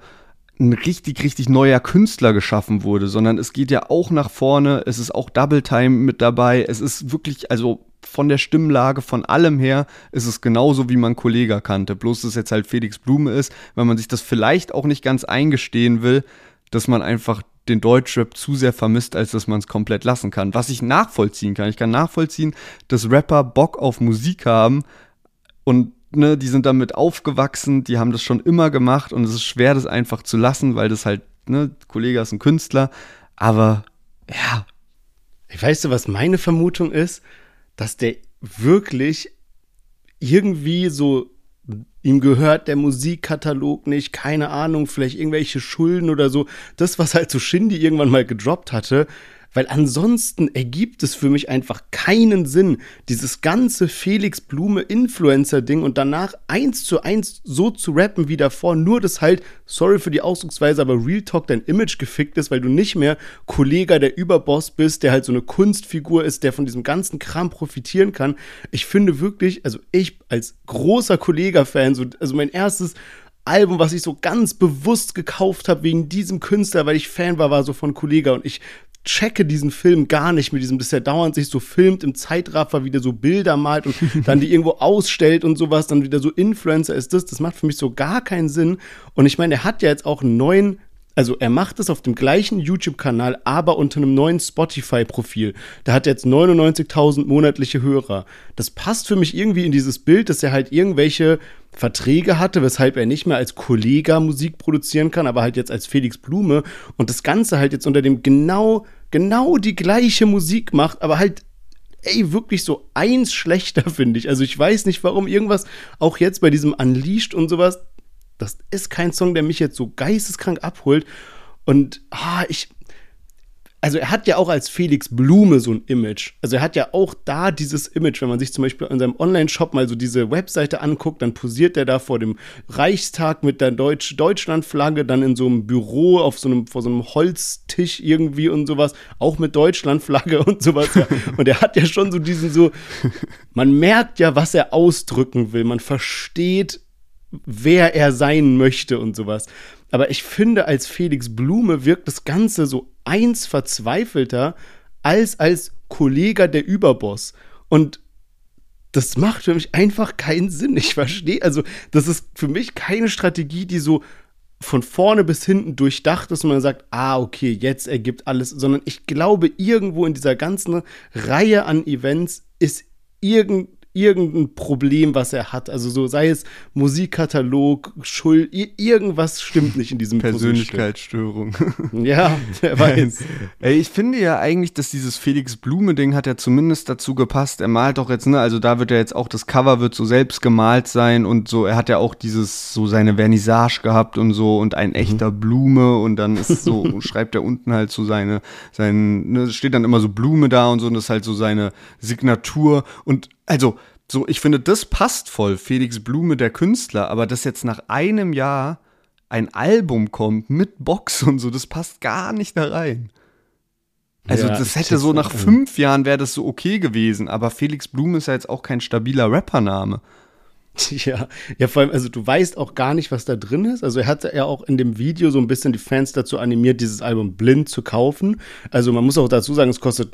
richtig, richtig neuer Künstler geschaffen wurde, sondern es geht ja auch nach vorne, es ist auch Double Time mit dabei, es ist wirklich, also von der Stimmlage, von allem her, ist es genauso, wie man Kollega kannte, bloß dass es jetzt halt Felix Blume ist, weil man sich das vielleicht auch nicht ganz eingestehen will, dass man einfach den Deutschrap zu sehr vermisst, als dass man es komplett lassen kann. Was ich nachvollziehen kann. Ich kann nachvollziehen, dass Rapper Bock auf Musik haben und die sind damit aufgewachsen, die haben das schon immer gemacht und es ist schwer, das einfach zu lassen, weil das halt, Kollege ist ein Künstler, aber ja. Weißt du, was meine Vermutung ist? Dass der wirklich irgendwie so, ihm gehört der Musikkatalog nicht, keine Ahnung, vielleicht irgendwelche Schulden oder so. Das, was halt so Shindy irgendwann mal gedroppt hatte. Weil ansonsten ergibt es für mich einfach keinen Sinn, dieses ganze Felix Blume Influencer-Ding und danach 1:1 so zu rappen wie davor, nur dass halt, sorry für die Ausdrucksweise, aber Real Talk dein Image gefickt ist, weil du nicht mehr Kollega der Überboss bist, der halt so eine Kunstfigur ist, der von diesem ganzen Kram profitieren kann. Ich finde wirklich, also ich als großer Kollega-Fan, also mein erstes Album, was ich so ganz bewusst gekauft habe wegen diesem Künstler, weil ich Fan war so von Kollega und ich checke diesen Film gar nicht mit diesem, dass er dauernd sich so filmt im Zeitraffer, wieder so Bilder malt und dann die irgendwo ausstellt und sowas, dann wieder so Influencer ist das macht für mich so gar keinen Sinn. Und ich meine, er hat ja jetzt auch einen neuen Also er macht es auf dem gleichen YouTube-Kanal, aber unter einem neuen Spotify-Profil. Da hat er jetzt 99.000 monatliche Hörer. Das passt für mich irgendwie in dieses Bild, dass er halt irgendwelche Verträge hatte, weshalb er nicht mehr als Kollega Musik produzieren kann, aber halt jetzt als Felix Blume und das Ganze halt jetzt unter dem genau die gleiche Musik macht, aber halt wirklich so eins schlechter, finde ich. Also ich weiß nicht, warum irgendwas, auch jetzt bei diesem Unleashed und sowas, das ist kein Song, der mich jetzt so geisteskrank abholt. Und also er hat ja auch als Felix Blume so ein Image. Also er hat ja auch da dieses Image, wenn man sich zum Beispiel in seinem Online-Shop mal so diese Webseite anguckt, dann posiert er da vor dem Reichstag mit der Deutschlandflagge, dann in so einem Büro vor so einem Holztisch irgendwie und sowas, auch mit Deutschlandflagge und sowas. Ja. Und er hat ja schon so man merkt ja, was er ausdrücken will. Man versteht, wer er sein möchte und sowas. Aber ich finde, als Felix Blume wirkt das Ganze so eins verzweifelter als Kollega der Überboss. Und das macht für mich einfach keinen Sinn. Ich verstehe, also das ist für mich keine Strategie, die so von vorne bis hinten durchdacht ist und man sagt, okay, jetzt ergibt alles, sondern ich glaube, irgendwo in dieser ganzen Reihe an Events ist irgendein Problem, was er hat. Also so sei es Musikkatalog, Schuld, irgendwas stimmt nicht in diesem Persönlichkeitsstörung. Ja, wer weiß. Ey, ich finde ja eigentlich, dass dieses Felix Blume-Ding hat ja zumindest dazu gepasst. Er malt doch jetzt, ne, also da wird ja jetzt auch, das Cover wird so selbst gemalt sein und so, er hat ja auch so seine Vernissage gehabt und so und ein echter Blume und dann ist so, schreibt er unten halt so ne, steht dann immer so Blume da und so und das ist halt so seine Signatur und also, so, ich finde, das passt voll, Felix Blume, der Künstler, aber dass jetzt nach einem Jahr ein Album kommt mit Box und so, das passt gar nicht da rein. Also, Ja, das hätte so nach 5 Jahren wäre das so okay gewesen, aber Felix Blume ist ja jetzt auch kein stabiler Rappername. Ja, vor allem, also du weißt auch gar nicht, was da drin ist. Also er hat ja auch in dem Video so ein bisschen die Fans dazu animiert, dieses Album blind zu kaufen. Also man muss auch dazu sagen, es kostet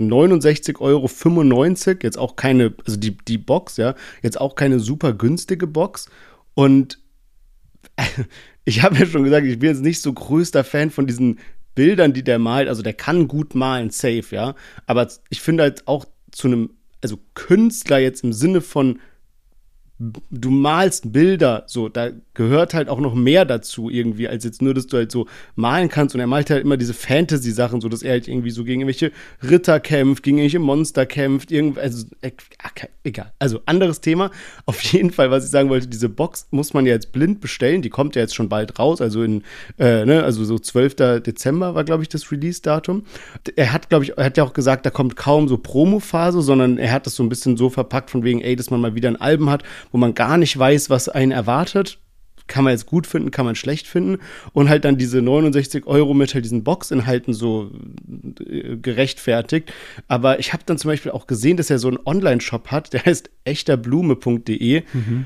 69,95 €. Jetzt auch keine, also die Box, ja, jetzt auch keine super günstige Box. Und ich habe ja schon gesagt, ich bin jetzt nicht so größter Fan von diesen Bildern, die der malt. Also der kann gut malen, safe, ja. Aber ich finde halt auch zu einem, also Künstler jetzt im Sinne von du malst Bilder, so, da gehört halt auch noch mehr dazu irgendwie, als jetzt nur, dass du halt so malen kannst und er malt halt immer diese Fantasy-Sachen, so, dass er halt irgendwie so gegen irgendwelche Ritter kämpft, gegen irgendwelche Monster kämpft, also, egal. Also, anderes Thema. Auf jeden Fall, was ich sagen wollte, diese Box muss man ja jetzt blind bestellen, die kommt ja jetzt schon bald raus, also also so 12. Dezember war, glaube ich, das Release-Datum. Er hat ja auch gesagt, da kommt kaum so Promo-Phase, sondern er hat das so ein bisschen so verpackt, von wegen, dass man mal wieder ein Album hat, wo man gar nicht weiß, was einen erwartet. Kann man jetzt gut finden, kann man schlecht finden. Und halt dann diese 69 € mit halt diesen Boxinhalten so gerechtfertigt. Aber ich habe dann zum Beispiel auch gesehen, dass er so einen Online-Shop hat, der heißt echterblume.de.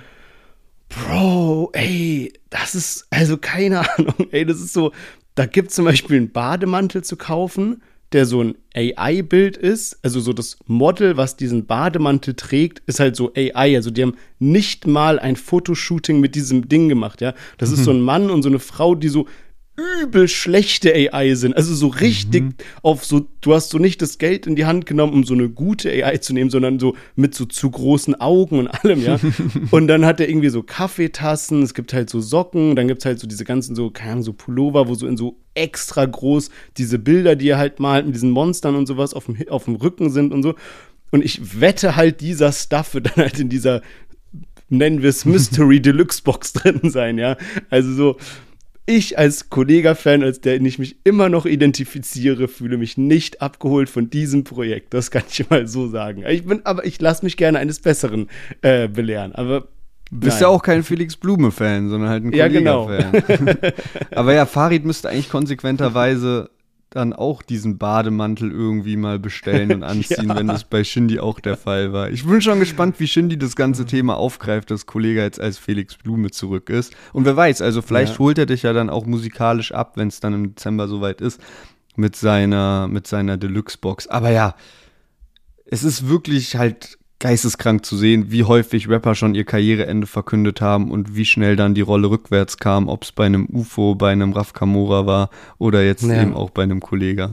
Bro, das ist, also keine Ahnung, das ist so, da gibt es zum Beispiel einen Bademantel zu kaufen, der so ein AI-Bild ist, also so das Model, was diesen Bademantel trägt, ist halt so AI, also die haben nicht mal ein Fotoshooting mit diesem Ding gemacht, ja. Das ist so ein Mann und so eine Frau, die so übel schlechte AI sind, also so richtig auf so, du hast so nicht das Geld in die Hand genommen, um so eine gute AI zu nehmen, sondern so mit so zu großen Augen und allem, ja. Und dann hat er irgendwie so Kaffeetassen, es gibt halt so Socken, dann gibt es halt so diese ganzen so, keine Ahnung, so Pullover, wo so in so extra groß diese Bilder, die er halt malt mit diesen Monstern und sowas auf dem Rücken sind und so. Und ich wette halt, dieser Stuff wird dann halt in dieser, nennen wir es Mystery Deluxe Box drin sein, ja. Also so, ich als Kollega-Fan, als der ich mich immer immer fühle mich nicht abgeholt von diesem Projekt. Das kann ich mal so sagen. Ich lasse mich gerne eines Besseren belehren. Aber Bist ja auch kein Felix Blume-Fan, sondern halt ein Kollega-Fan. Ja, genau. Aber ja, Farid müsste eigentlich konsequenterweise dann auch diesen Bademantel irgendwie mal bestellen und anziehen, wenn das bei Shindy auch der Fall war. Ich bin schon gespannt, wie Shindy das ganze Thema aufgreift, dass Kollega jetzt als Felix Blume zurück ist. Und wer weiß, also vielleicht holt er dich ja dann auch musikalisch ab, wenn es dann im Dezember soweit ist, mit seiner Deluxe-Box. Aber ja, es ist wirklich halt geisteskrank zu sehen, wie häufig Rapper schon ihr Karriereende verkündet haben und wie schnell dann die Rolle rückwärts kam, ob es bei einem UFO, bei einem Raf Kamora war oder jetzt eben auch bei einem Kollega.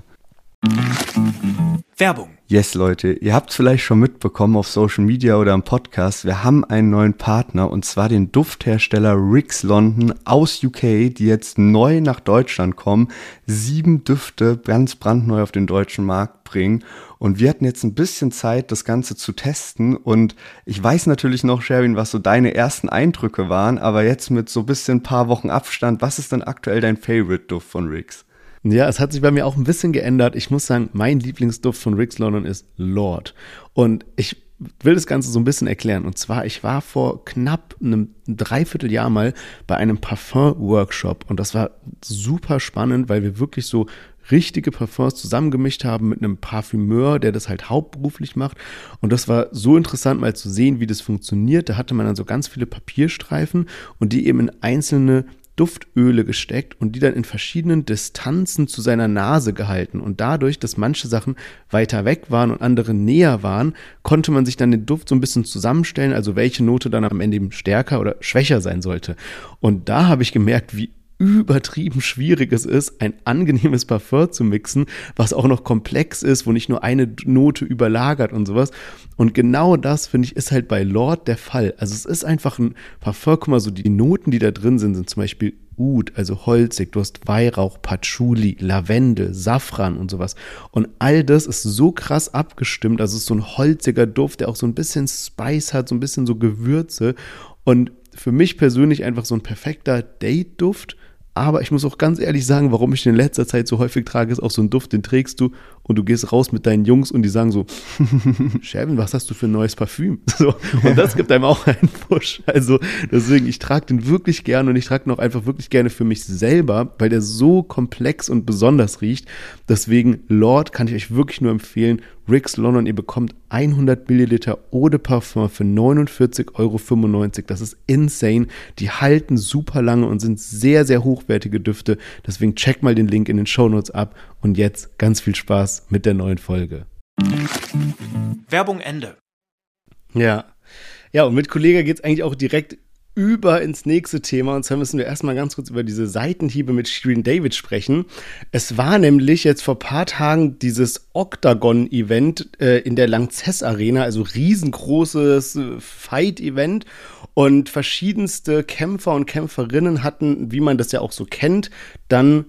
Werbung. Yes, Leute, ihr habt es vielleicht schon mitbekommen auf Social Media oder im Podcast, wir haben einen neuen Partner und zwar den Dufthersteller Rix London aus UK, die jetzt neu nach Deutschland kommen, 7 Düfte ganz brandneu auf den deutschen Markt bringen und wir hatten jetzt ein bisschen Zeit, das Ganze zu testen und ich weiß natürlich noch, Sherwin, was so deine ersten Eindrücke waren, aber jetzt mit so ein bisschen ein paar Wochen Abstand, was ist denn aktuell dein Favorite-Duft von Rix? Ja, es hat sich bei mir auch ein bisschen geändert. Ich muss sagen, mein Lieblingsduft von Rix London ist Lord. Und ich will das Ganze so ein bisschen erklären. Und zwar, ich war vor knapp einem Dreivierteljahr mal bei einem Parfum-Workshop. Und das war super spannend, weil wir wirklich so richtige Parfums zusammengemischt haben mit einem Parfümeur, der das halt hauptberuflich macht. Und das war so interessant, mal zu sehen, wie das funktioniert. Da hatte man dann so ganz viele Papierstreifen und die eben in einzelne Duftöle gesteckt und die dann in verschiedenen Distanzen zu seiner Nase gehalten. Und dadurch, dass manche Sachen weiter weg waren und andere näher waren, konnte man sich dann den Duft so ein bisschen zusammenstellen, also welche Note dann am Ende eben stärker oder schwächer sein sollte. Und da habe ich gemerkt, wie übertrieben schwierig es ist, ein angenehmes Parfum zu mixen, was auch noch komplex ist, wo nicht nur eine Note überlagert und sowas. Und genau das, finde ich, ist halt bei Lord der Fall. Also es ist einfach ein Parfum, guck mal, so die Noten, die da drin sind zum Beispiel Oud, also holzig, du hast Weihrauch, Patchouli, Lavendel, Safran und sowas. Und all das ist so krass abgestimmt, also es ist so ein holziger Duft, der auch so ein bisschen Spice hat, so ein bisschen so Gewürze. Und für mich persönlich einfach so ein perfekter Date-Duft. Aber ich muss auch ganz ehrlich sagen, warum ich den in letzter Zeit so häufig trage, ist auch so ein Duft, den trägst du und du gehst raus mit deinen Jungs und die sagen so, Sherwin, was hast du für ein neues Parfüm? So, und das gibt einem auch einen Push. Also deswegen, ich trage den wirklich gerne und ich trage ihn auch einfach wirklich gerne für mich selber, weil der so komplex und besonders riecht. Deswegen, Lord, kann ich euch wirklich nur empfehlen, Rix London, ihr bekommt 100 Milliliter Eau de Parfum für 49,95 €. Das ist insane. Die halten super lange und sind sehr, sehr hochwertige Düfte. Deswegen checkt mal den Link in den Shownotes ab. Und jetzt ganz viel Spaß mit der neuen Folge. Werbung Ende. Ja, und mit Kollega geht es eigentlich auch direkt über ins nächste Thema. Und zwar müssen wir erstmal ganz kurz über diese Seitenhiebe mit Shirin David sprechen. Es war nämlich jetzt vor ein paar Tagen dieses Octagon-Event in der Lanxess Arena, also riesengroßes Fight-Event. Und verschiedenste Kämpfer und Kämpferinnen hatten, wie man das ja auch so kennt, dann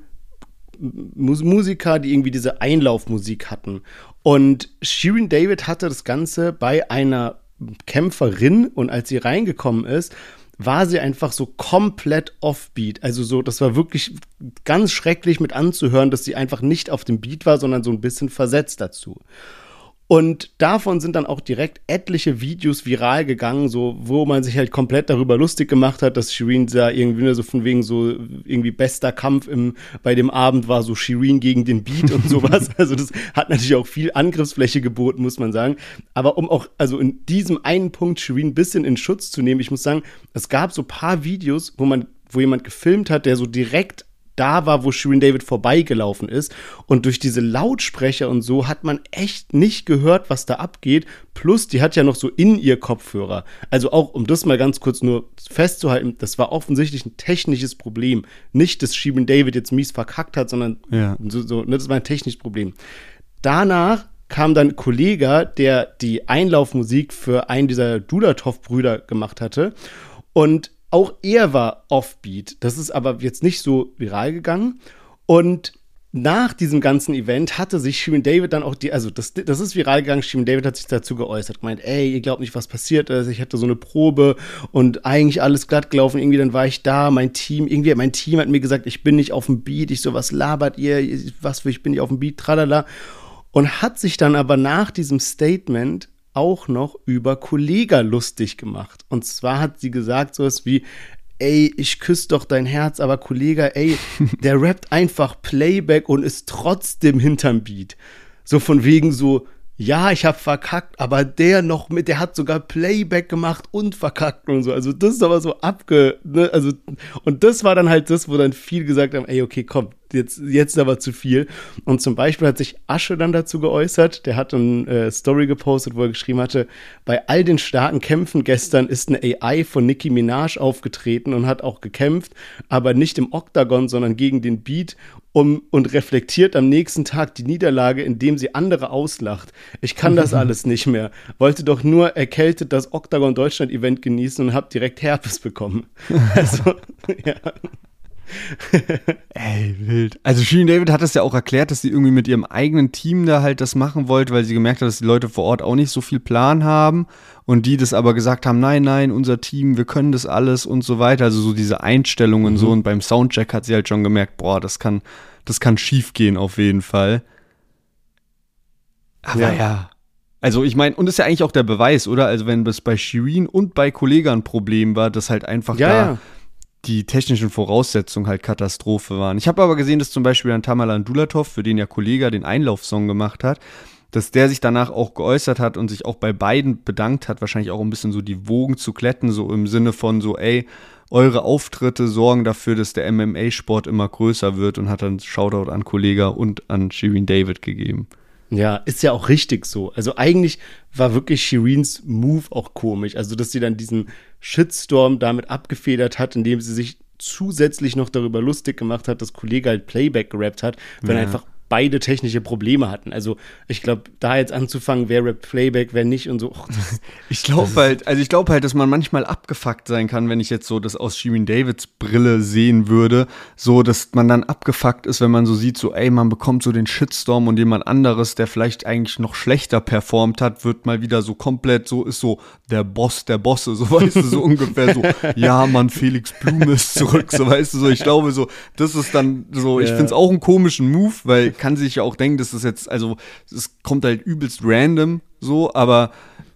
Musiker, die irgendwie diese Einlaufmusik hatten. Und Shirin David hatte das Ganze bei einer Kämpferin und als sie reingekommen ist, war sie einfach so komplett offbeat. Also so, das war wirklich ganz schrecklich mit anzuhören, dass sie einfach nicht auf dem Beat war, sondern so ein bisschen versetzt dazu. Und davon sind dann auch direkt etliche Videos viral gegangen, so, wo man sich halt komplett darüber lustig gemacht hat, dass Shirin da irgendwie nur so von wegen so irgendwie bester Kampf bei dem Abend war, so Shirin gegen den Beat und sowas. Also das hat natürlich auch viel Angriffsfläche geboten, muss man sagen. Aber um auch, also in diesem einen Punkt Shirin ein bisschen in Schutz zu nehmen, ich muss sagen, es gab so ein paar Videos, wo jemand gefilmt hat, der so direkt da war, wo Shirin David vorbeigelaufen ist. Und durch diese Lautsprecher und so hat man echt nicht gehört, was da abgeht. Plus, die hat ja noch so in ihr Kopfhörer. Also auch, um das mal ganz kurz nur festzuhalten, das war offensichtlich ein technisches Problem. Nicht, dass Shirin David jetzt mies verkackt hat, sondern das war ein technisches Problem. Danach kam dann ein Kollege, der die Einlaufmusik für einen dieser Dulatov-Brüder gemacht hatte. Und auch er war offbeat. Das ist aber jetzt nicht so viral gegangen. Und nach diesem ganzen Event hatte sich Shirin David dann auch das ist viral gegangen. Shirin David hat sich dazu geäußert, gemeint, ey, ihr glaubt nicht, was passiert ist. Ich hatte so eine Probe und eigentlich alles glatt gelaufen. Irgendwie dann war ich da, mein Team hat mir gesagt, ich bin nicht auf dem Beat. Ich so, was labert ihr? Ich bin nicht auf dem Beat, tralala. Und hat sich dann aber nach diesem Statement auch noch über Kollega lustig gemacht. Und zwar hat sie gesagt sowas wie, ey, ich küsse doch dein Herz, aber Kollega, ey, der rappt einfach Playback und ist trotzdem hinterm Beat. So von wegen so, ja, ich hab verkackt, aber der hat sogar Playback gemacht und verkackt und so. Also das ist aber so und das war dann halt das, wo dann viele gesagt haben, ey, okay, komm, jetzt aber zu viel. Und zum Beispiel hat sich Asche dann dazu geäußert, der hat eine Story gepostet, wo er geschrieben hatte, bei all den starken Kämpfen gestern ist eine AI von Nicki Minaj aufgetreten und hat auch gekämpft, aber nicht im Oktagon, sondern gegen den Beat und reflektiert am nächsten Tag die Niederlage, indem sie andere auslacht. Ich kann das alles nicht mehr. Wollte doch nur erkältet das Oktagon Deutschland Event genießen und hab direkt Herpes bekommen. Also, ja. Ey, wild. Also Shirin David hat das ja auch erklärt, dass sie irgendwie mit ihrem eigenen Team da halt das machen wollte, weil sie gemerkt hat, dass die Leute vor Ort auch nicht so viel Plan haben und die das aber gesagt haben, nein, unser Team, wir können das alles und so weiter. Also so diese Einstellungen so, und beim Soundcheck hat sie halt schon gemerkt, boah, das kann schief gehen auf jeden Fall. Aber ja. Also ich meine, und das ist ja eigentlich auch der Beweis, oder? Also wenn das bei Shirin und bei Kollegah ein Problem war, dass halt einfach die technischen Voraussetzungen halt Katastrophe waren. Ich habe aber gesehen, dass zum Beispiel an Tamerlan Dulatov, für den ja Kollegah den Einlaufsong gemacht hat, dass der sich danach auch geäußert hat und sich auch bei beiden bedankt hat, wahrscheinlich auch ein bisschen so die Wogen zu glätten, so im Sinne von so, ey, eure Auftritte sorgen dafür, dass der MMA-Sport immer größer wird, und hat dann Shoutout an Kollegah und an Shirin David gegeben. Ja, ist ja auch richtig so. Also eigentlich war wirklich Shirins Move auch komisch. Also, dass sie dann diesen Shitstorm damit abgefedert hat, indem sie sich zusätzlich noch darüber lustig gemacht hat, dass Kollegah halt Playback gerappt hat, wenn einfach beide technische Probleme hatten. Also ich glaube, da jetzt anzufangen, wer rappt Playback, wer nicht und so. Ich glaube halt, dass man manchmal abgefuckt sein kann, wenn ich jetzt so das aus Shirin Davids Brille sehen würde, so, dass man dann abgefuckt ist, wenn man so sieht, so, ey, man bekommt so den Shitstorm und jemand anderes, der vielleicht eigentlich noch schlechter performt hat, wird mal wieder so komplett so, ist so der Boss der Bosse, so, weißt du, so ungefähr so, ja, Mann, Felix Blume ist zurück, so, weißt du, so, ich glaube so, das ist dann so, ich finde es auch einen komischen Move, weil kann sich ja auch denken, dass das jetzt, also es kommt halt übelst random so, aber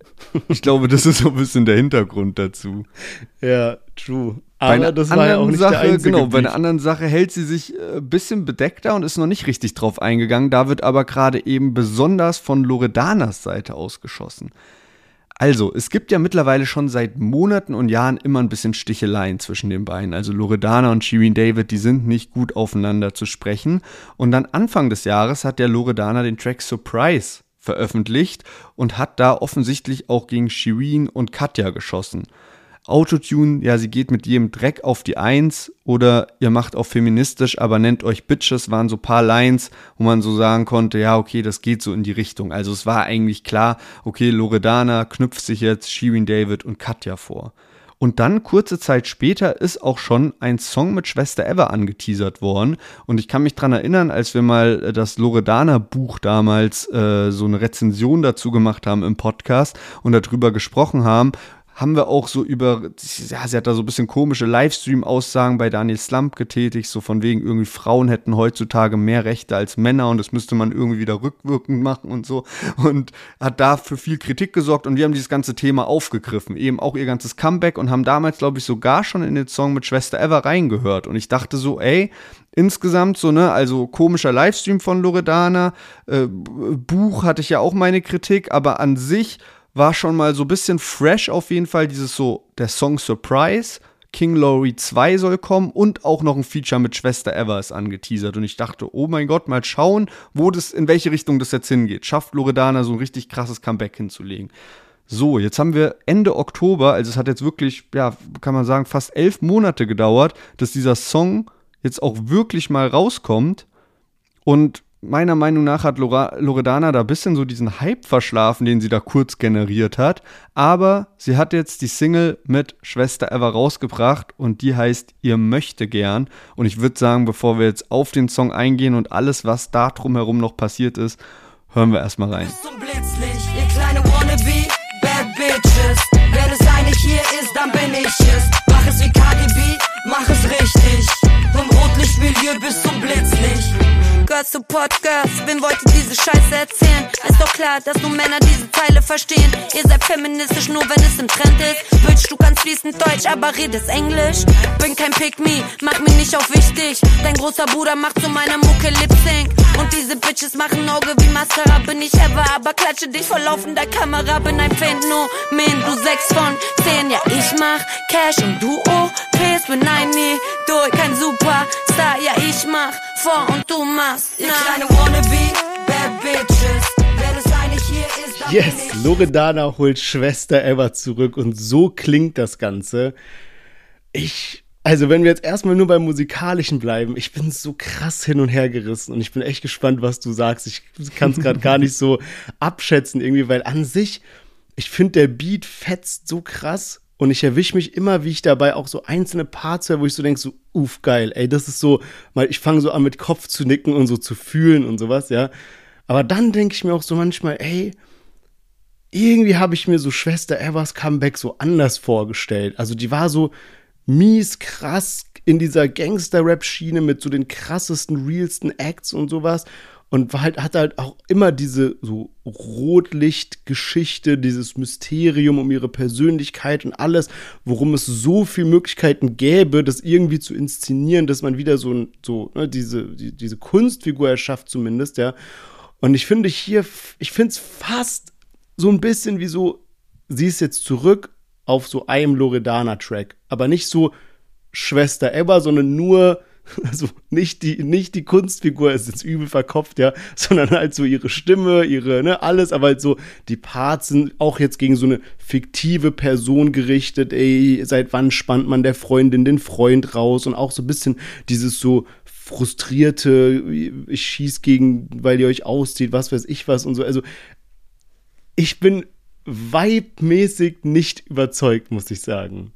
ich glaube, das ist so ein bisschen der Hintergrund dazu. Ja, true. Aber das war ja auch nicht der einzige Genau, bei einer anderen Sache hält sie sich ein bisschen bedeckter und ist noch nicht richtig drauf eingegangen. Da wird aber gerade eben besonders von Loredanas Seite ausgeschossen. Also, es gibt ja mittlerweile schon seit Monaten und Jahren immer ein bisschen Sticheleien zwischen den beiden. Also Loredana und Shirin David, die sind nicht gut aufeinander zu sprechen. Und dann Anfang des Jahres hat der Loredana den Track Surprise veröffentlicht und hat da offensichtlich auch gegen Shirin und Katja geschossen. Autotune, ja, sie geht mit jedem Dreck auf die Eins, oder ihr macht auch feministisch, aber nennt euch Bitches, waren so ein paar Lines, wo man so sagen konnte, ja, okay, das geht so in die Richtung. Also es war eigentlich klar, okay, Loredana knüpft sich jetzt Shirin David und Katja vor. Und dann, kurze Zeit später, ist auch schon ein Song mit Schwester Eva angeteasert worden. Und ich kann mich dran erinnern, als wir mal das Loredana-Buch damals so eine Rezension dazu gemacht haben im Podcast und darüber gesprochen haben wir auch so über, ja, sie hat da so ein bisschen komische Livestream-Aussagen bei Daniel Slump getätigt, so von wegen irgendwie Frauen hätten heutzutage mehr Rechte als Männer und das müsste man irgendwie wieder rückwirkend machen und so, und hat da für viel Kritik gesorgt, und wir haben dieses ganze Thema aufgegriffen, eben auch ihr ganzes Comeback, und haben damals, glaube ich, sogar schon in den Song mit Schwester Eva reingehört, und ich dachte so, ey, insgesamt so, ne, also komischer Livestream von Loredana, Buch hatte ich ja auch meine Kritik, aber an sich war schon mal so ein bisschen fresh auf jeden Fall, dieses so, der Song Surprise, King Laurie 2 soll kommen und auch noch ein Feature mit Schwester Eva ist angeteasert, und ich dachte, oh mein Gott, mal schauen, in welche Richtung das jetzt hingeht. Schafft Loredana so ein richtig krasses Comeback hinzulegen. So, jetzt haben wir Ende Oktober, also es hat jetzt wirklich, ja, kann man sagen, fast 11 Monate gedauert, dass dieser Song jetzt auch wirklich mal rauskommt, und meiner Meinung nach hat Loredana da ein bisschen so diesen Hype verschlafen, den sie da kurz generiert hat. Aber sie hat jetzt die Single mit Schwester Eva rausgebracht und die heißt Ihr möchte gern. Und ich würde sagen, bevor wir jetzt auf den Song eingehen und alles, was da drumherum noch passiert ist, hören wir erstmal rein. Bis zum Blitzlicht, ihr kleine Wannabe, Bad Bitches. Wenn es eine hier ist, dann bin ich es. Mach es wie KGB, mach es richtig. Vom Rotlichtmilieu bis zum Blitzlicht. Girls Support Girls, wem wollt ihr diese Scheiße erzählen? Ist doch klar, dass nur Männer diese Zeile verstehen. Ihr seid feministisch, nur wenn es im Trend ist. Bitch, du kannst fließend Deutsch, aber redest Englisch. Bin kein Pick-Me, mach mich nicht auf wichtig. Dein großer Bruder macht zu meiner Mucke Lip-Sync. Und diese Bitches machen Auge wie Mascara. Bin ich ever, aber klatsche dich vor laufender Kamera. Bin ein Phänomen, du 6 von 10. Ja, ich mach Cash und du OPs. Bin ein Idol, kein Superstar. Ja, ich mach vor und du machst. Ihr kleine Wannabe, Bad Bitches. Wer das eine hier ist, dann Yes, bin ich. Loredana holt Schwester Eva zurück und so klingt das Ganze. Also wenn wir jetzt erstmal nur beim Musikalischen bleiben, ich bin so krass hin und her gerissen und ich bin echt gespannt, was du sagst. Ich kann es gerade gar nicht so abschätzen irgendwie, weil an sich, ich finde, der Beat fetzt so krass und ich erwische mich immer, wie ich dabei auch so einzelne Parts höre, wo ich so denke, so, geil, ey, das ist so, mal ich fange so an mit Kopf zu nicken und so zu fühlen und sowas, ja. Aber dann denke ich mir auch so manchmal, ey, irgendwie habe ich mir so Schwester Evas Comeback so anders vorgestellt. Also die war so mies krass in dieser Gangster-Rap-Schiene mit so den krassesten, realsten Acts und sowas. Und hat halt auch immer diese so Rotlicht-Geschichte, dieses Mysterium um ihre Persönlichkeit und alles, worum es so viele Möglichkeiten gäbe, das irgendwie zu inszenieren, dass man wieder diese Kunstfigur erschafft zumindest, ja. Und ich finde ich finde es fast so ein bisschen wie so, sie ist jetzt zurück auf so einem Loredana-Track. Aber nicht so Schwester Eva, sondern nur, also nicht die Kunstfigur ist jetzt übel verkopft, ja, sondern halt so ihre Stimme, alles, aber halt so die Parts sind auch jetzt gegen so eine fiktive Person gerichtet, ey, seit wann spannt man der Freundin den Freund raus und auch so ein bisschen dieses so frustrierte, ich schieß gegen, weil ihr euch auszieht, was weiß ich was und so, also ich bin vibe-mäßig nicht überzeugt, muss ich sagen.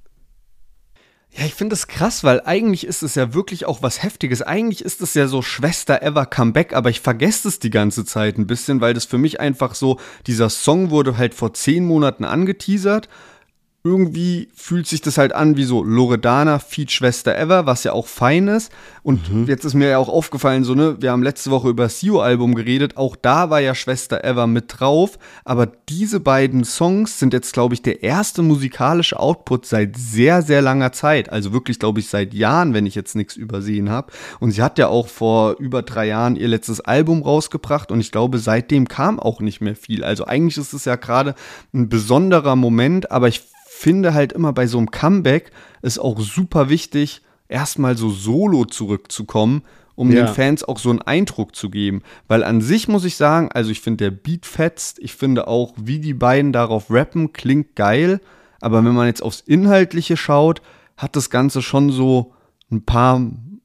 Ja, ich finde das krass, weil eigentlich ist es ja wirklich auch was Heftiges. Eigentlich ist es ja so Schwester Eva Comeback, aber ich vergesse es die ganze Zeit ein bisschen, weil das für mich einfach so, dieser Song wurde halt vor 10 Monaten angeteasert. Irgendwie fühlt sich das halt an wie so Loredana feat. Schwester Eva, was ja auch fein ist. Und jetzt ist mir ja auch aufgefallen, so, ne, wir haben letzte Woche über das Sio-Album geredet, auch da war ja Schwester Eva mit drauf. Aber diese beiden Songs sind jetzt, glaube ich, der erste musikalische Output seit sehr, sehr langer Zeit. Also wirklich, glaube ich, seit Jahren, wenn ich jetzt nichts übersehen habe. Und sie hat ja auch vor über 3 Jahren ihr letztes Album rausgebracht und ich glaube, seitdem kam auch nicht mehr viel. Also eigentlich ist es ja gerade ein besonderer Moment, aber ich finde halt immer bei so einem Comeback ist auch super wichtig, erstmal so solo zurückzukommen, um den Fans auch so einen Eindruck zu geben. Weil an sich muss ich sagen, also ich finde der Beat fetzt, ich finde auch, wie die beiden darauf rappen, klingt geil, aber wenn man jetzt aufs Inhaltliche schaut, hat das Ganze schon so ein paar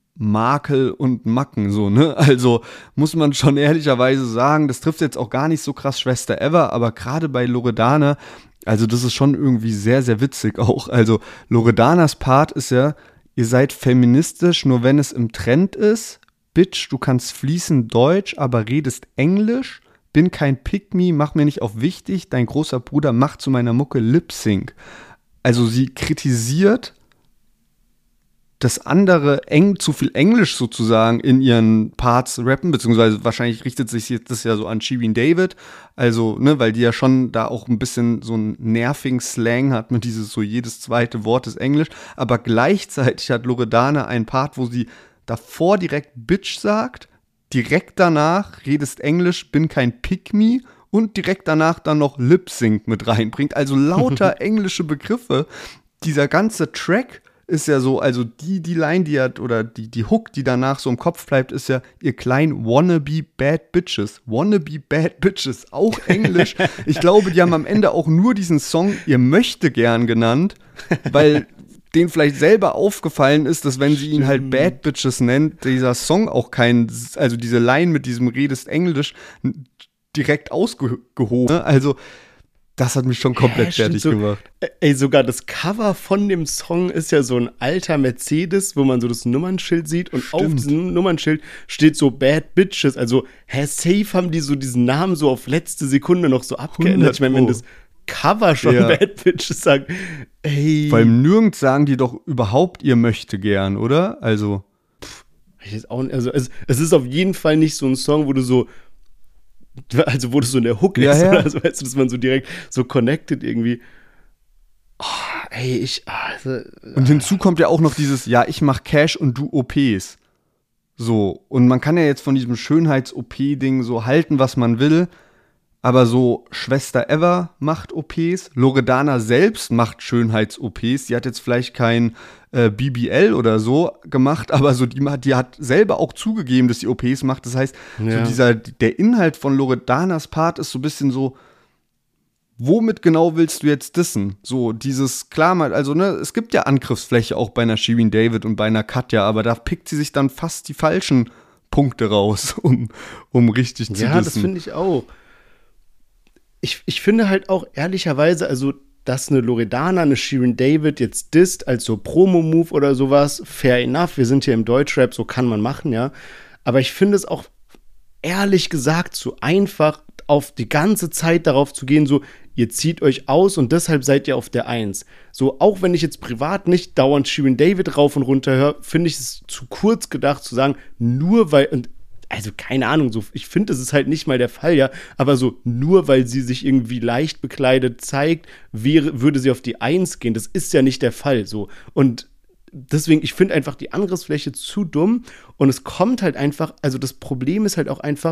Makel und Macken, so, ne? Also muss man schon ehrlicherweise sagen, das trifft jetzt auch gar nicht so krass Schwester Eva, aber gerade bei Loredana, also das ist schon irgendwie sehr, sehr witzig auch. Also Loredanas Part ist ja, ihr seid feministisch, nur wenn es im Trend ist. Bitch, du kannst fließend Deutsch, aber redest Englisch. Bin kein Pick-Me, mach mir nicht auf wichtig. Dein großer Bruder macht zu meiner Mucke Lip-Sync. Also sie kritisiert, dass andere zu viel Englisch sozusagen in ihren Parts rappen, beziehungsweise wahrscheinlich richtet sich das ja so an Shirin David, also, ne, weil die ja schon da auch ein bisschen so einen nervigen Slang hat mit dieses so jedes zweite Wort ist Englisch, aber gleichzeitig hat Loredana einen Part, wo sie davor direkt Bitch sagt, direkt danach redest Englisch, bin kein Pick-Me und direkt danach dann noch Lip-Sync mit reinbringt, also lauter englische Begriffe. Dieser ganze Track ist ja so, also die Line, die hat, oder die Hook, die danach so im Kopf bleibt, ist ja, ihr kleinen wannabe Bad Bitches. Wannabe Bad Bitches, auch Englisch. Ich glaube, die haben am Ende auch nur diesen Song ihr möchte gern genannt, weil denen vielleicht selber aufgefallen ist, dass wenn sie ihn halt Bad Bitches nennt, dieser Song auch also diese Line mit diesem redest Englisch direkt ausgehoben. Also das hat mich schon komplett fertig gemacht. Ey, sogar das Cover von dem Song ist ja so ein alter Mercedes, wo man so das Nummernschild sieht und auf diesem Nummernschild steht so Bad Bitches. Also, safe haben die so diesen Namen so auf letzte Sekunde noch so abgeändert. Ich meine, wenn das Cover schon Bad Bitches sagt, ey. Vor allem nirgends sagen die doch überhaupt, ihr möchte gern, oder? Also. Also es ist auf jeden Fall nicht so ein Song, wo du so in der Hook Ja, ist, ja. oder so, weißt du, dass man so direkt so connected irgendwie. Und hinzu kommt ja auch noch dieses, ja, ich mach Cash und du OPs. So, und man kann ja jetzt von diesem Schönheits-OP-Ding so halten, was man will, aber so Schwester Eva macht OPs, Loredana selbst macht Schönheits-OPs, die hat jetzt vielleicht kein BBL oder so gemacht, aber so die hat selber auch zugegeben, dass die OPs macht, das heißt, Ja. so der Inhalt von Loredanas Part ist so ein bisschen so, womit genau willst du jetzt dissen? So, dieses, klar, also, ne, es gibt ja Angriffsfläche auch bei einer Shirin David und bei einer Katja, aber da pickt sie sich dann fast die falschen Punkte raus, um richtig zu dissen. Ja, das finde ich auch. Ich finde halt auch ehrlicherweise, also, dass eine Loredana, eine Shirin David jetzt disst als so Promo-Move oder sowas, fair enough, wir sind hier im Deutschrap, so kann man machen, ja. Aber ich finde es auch ehrlich gesagt so einfach, auf die ganze Zeit darauf zu gehen, so, ihr zieht euch aus und deshalb seid ihr auf der 1. So, auch wenn ich jetzt privat nicht dauernd Shirin David rauf und runter höre, finde ich es zu kurz gedacht zu sagen, nur weil, und also keine Ahnung, so, ich finde, das ist halt nicht mal der Fall, ja, aber so, nur weil sie sich irgendwie leicht bekleidet zeigt, würde sie auf die 1 gehen, das ist ja nicht der Fall, so, und deswegen, ich finde einfach die Angriffsfläche zu dumm und es kommt halt einfach, also das Problem ist halt auch einfach,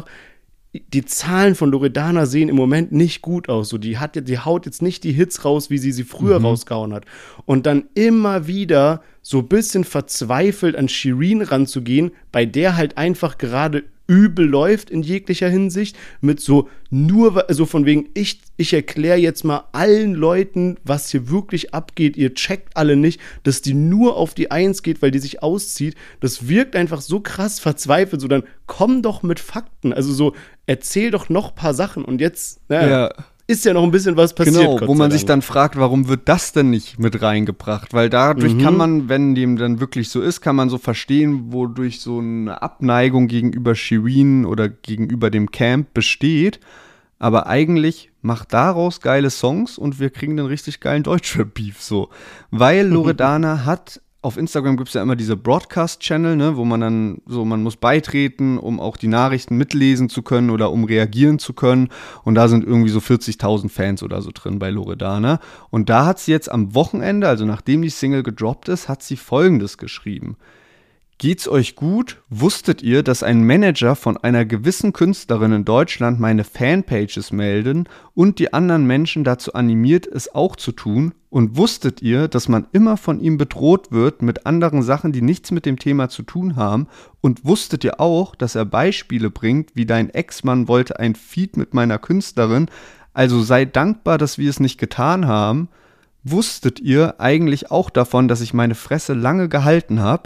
die Zahlen von Loredana sehen im Moment nicht gut aus. So, die haut jetzt nicht die Hits raus, wie sie früher rausgehauen hat. Und dann immer wieder so ein bisschen verzweifelt an Shirin ranzugehen, bei der halt einfach gerade übel läuft in jeglicher Hinsicht, mit so nur, also von wegen, ich erkläre jetzt mal allen Leuten, was hier wirklich abgeht, ihr checkt alle nicht, dass die nur auf die 1 geht, weil die sich auszieht, das wirkt einfach so krass verzweifelt, so dann komm doch mit Fakten, also so, erzähl doch noch ein paar Sachen und jetzt, naja, ist ja noch ein bisschen was passiert. Genau, Gott wo sei man sich Dank. dann fragt, warum wird das denn nicht mit reingebracht? Weil dadurch kann man, wenn dem dann wirklich so ist, kann man so verstehen, wodurch so eine Abneigung gegenüber Shirin oder gegenüber dem Camp besteht. Aber eigentlich macht daraus geile Songs und wir kriegen einen richtig geilen Deutschrap-Beef so. Weil Loredana hat, auf Instagram gibt es ja immer diese Broadcast-Channel, ne, wo man dann so, man muss beitreten, um auch die Nachrichten mitlesen zu können oder um reagieren zu können. Und da sind irgendwie so 40.000 Fans oder so drin bei Loredana. Und da hat sie jetzt am Wochenende, also nachdem die Single gedroppt ist, hat sie Folgendes geschrieben. Geht's euch gut? Wusstet ihr, dass ein Manager von einer gewissen Künstlerin in Deutschland meine Fanpages melden und die anderen Menschen dazu animiert, es auch zu tun? Und wusstet ihr, dass man immer von ihm bedroht wird mit anderen Sachen, die nichts mit dem Thema zu tun haben? Und wusstet ihr auch, dass er Beispiele bringt, wie dein Ex-Mann wollte ein Feat mit meiner Künstlerin? Also sei dankbar, dass wir es nicht getan haben. Wusstet ihr eigentlich auch davon, dass ich meine Fresse lange gehalten habe?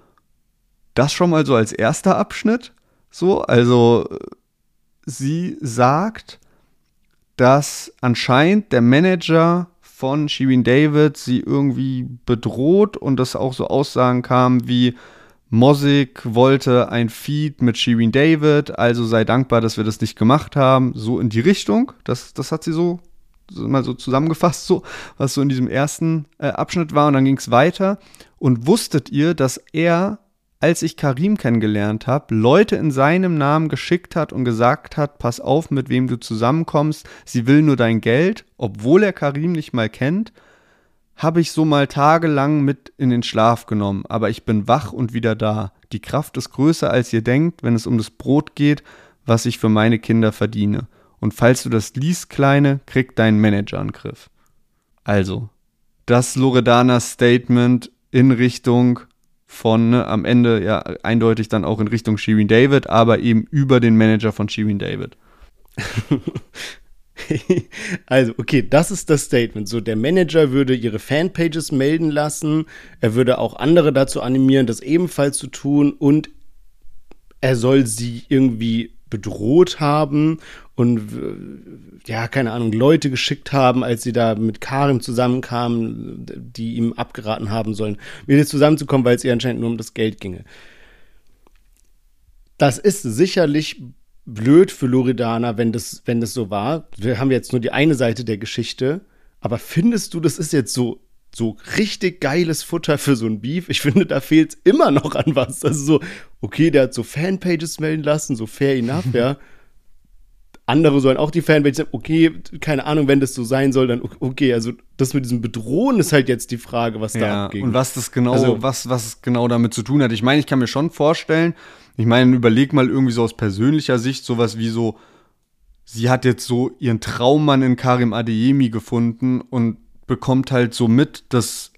Das schon mal so als erster Abschnitt. So, also sie sagt, dass anscheinend der Manager von Shirin David sie irgendwie bedroht und dass auch so Aussagen kamen wie Mosik wollte ein Feat mit Shirin David, also sei dankbar, dass wir das nicht gemacht haben. So in die Richtung. Das hat sie so mal so zusammengefasst, so, was so in diesem ersten Abschnitt war. Und dann ging es weiter. Und wusstet ihr, dass er, als ich Karim kennengelernt habe, Leute in seinem Namen geschickt hat und gesagt hat, pass auf, mit wem du zusammenkommst, sie will nur dein Geld, obwohl er Karim nicht mal kennt, habe ich so mal tagelang mit in den Schlaf genommen, aber ich bin wach und wieder da. Die Kraft ist größer, als ihr denkt, wenn es um das Brot geht, was ich für meine Kinder verdiene. Und falls du das liest, Kleine, krieg deinen Manager in den Griff. Also, das Loredanas Statement in Richtung von, ne, am Ende ja eindeutig dann auch in Richtung Shirin David, aber eben über den Manager von Shirin David. Also, okay, das ist das Statement. So, der Manager würde ihre Fanpages melden lassen, er würde auch andere dazu animieren, das ebenfalls zu tun und er soll sie irgendwie bedroht haben und ja, keine Ahnung, Leute geschickt haben, als sie da mit Karim zusammenkamen, die ihm abgeraten haben sollen, mit ihr zusammenzukommen, weil es ihr anscheinend nur um das Geld ginge. Das ist sicherlich blöd für Loredana, wenn das so war. Wir haben jetzt nur die eine Seite der Geschichte, aber findest du, das ist jetzt so so richtig geiles Futter für so ein Beef. Ich finde, da fehlt es immer noch an was. Also so, okay, der hat so Fanpages melden lassen, so fair enough, ja. Andere sollen auch die Fanpages sagen, okay, keine Ahnung, wenn das so sein soll, dann okay. Also das mit diesem Bedrohen ist halt jetzt die Frage, was da abging. Und was das genau, was es genau damit zu tun hat. Ich meine, ich kann mir schon vorstellen, überleg mal irgendwie so aus persönlicher Sicht, sowas wie so, sie hat jetzt so ihren Traummann in Karim Adeyemi gefunden und bekommt halt so mit, dass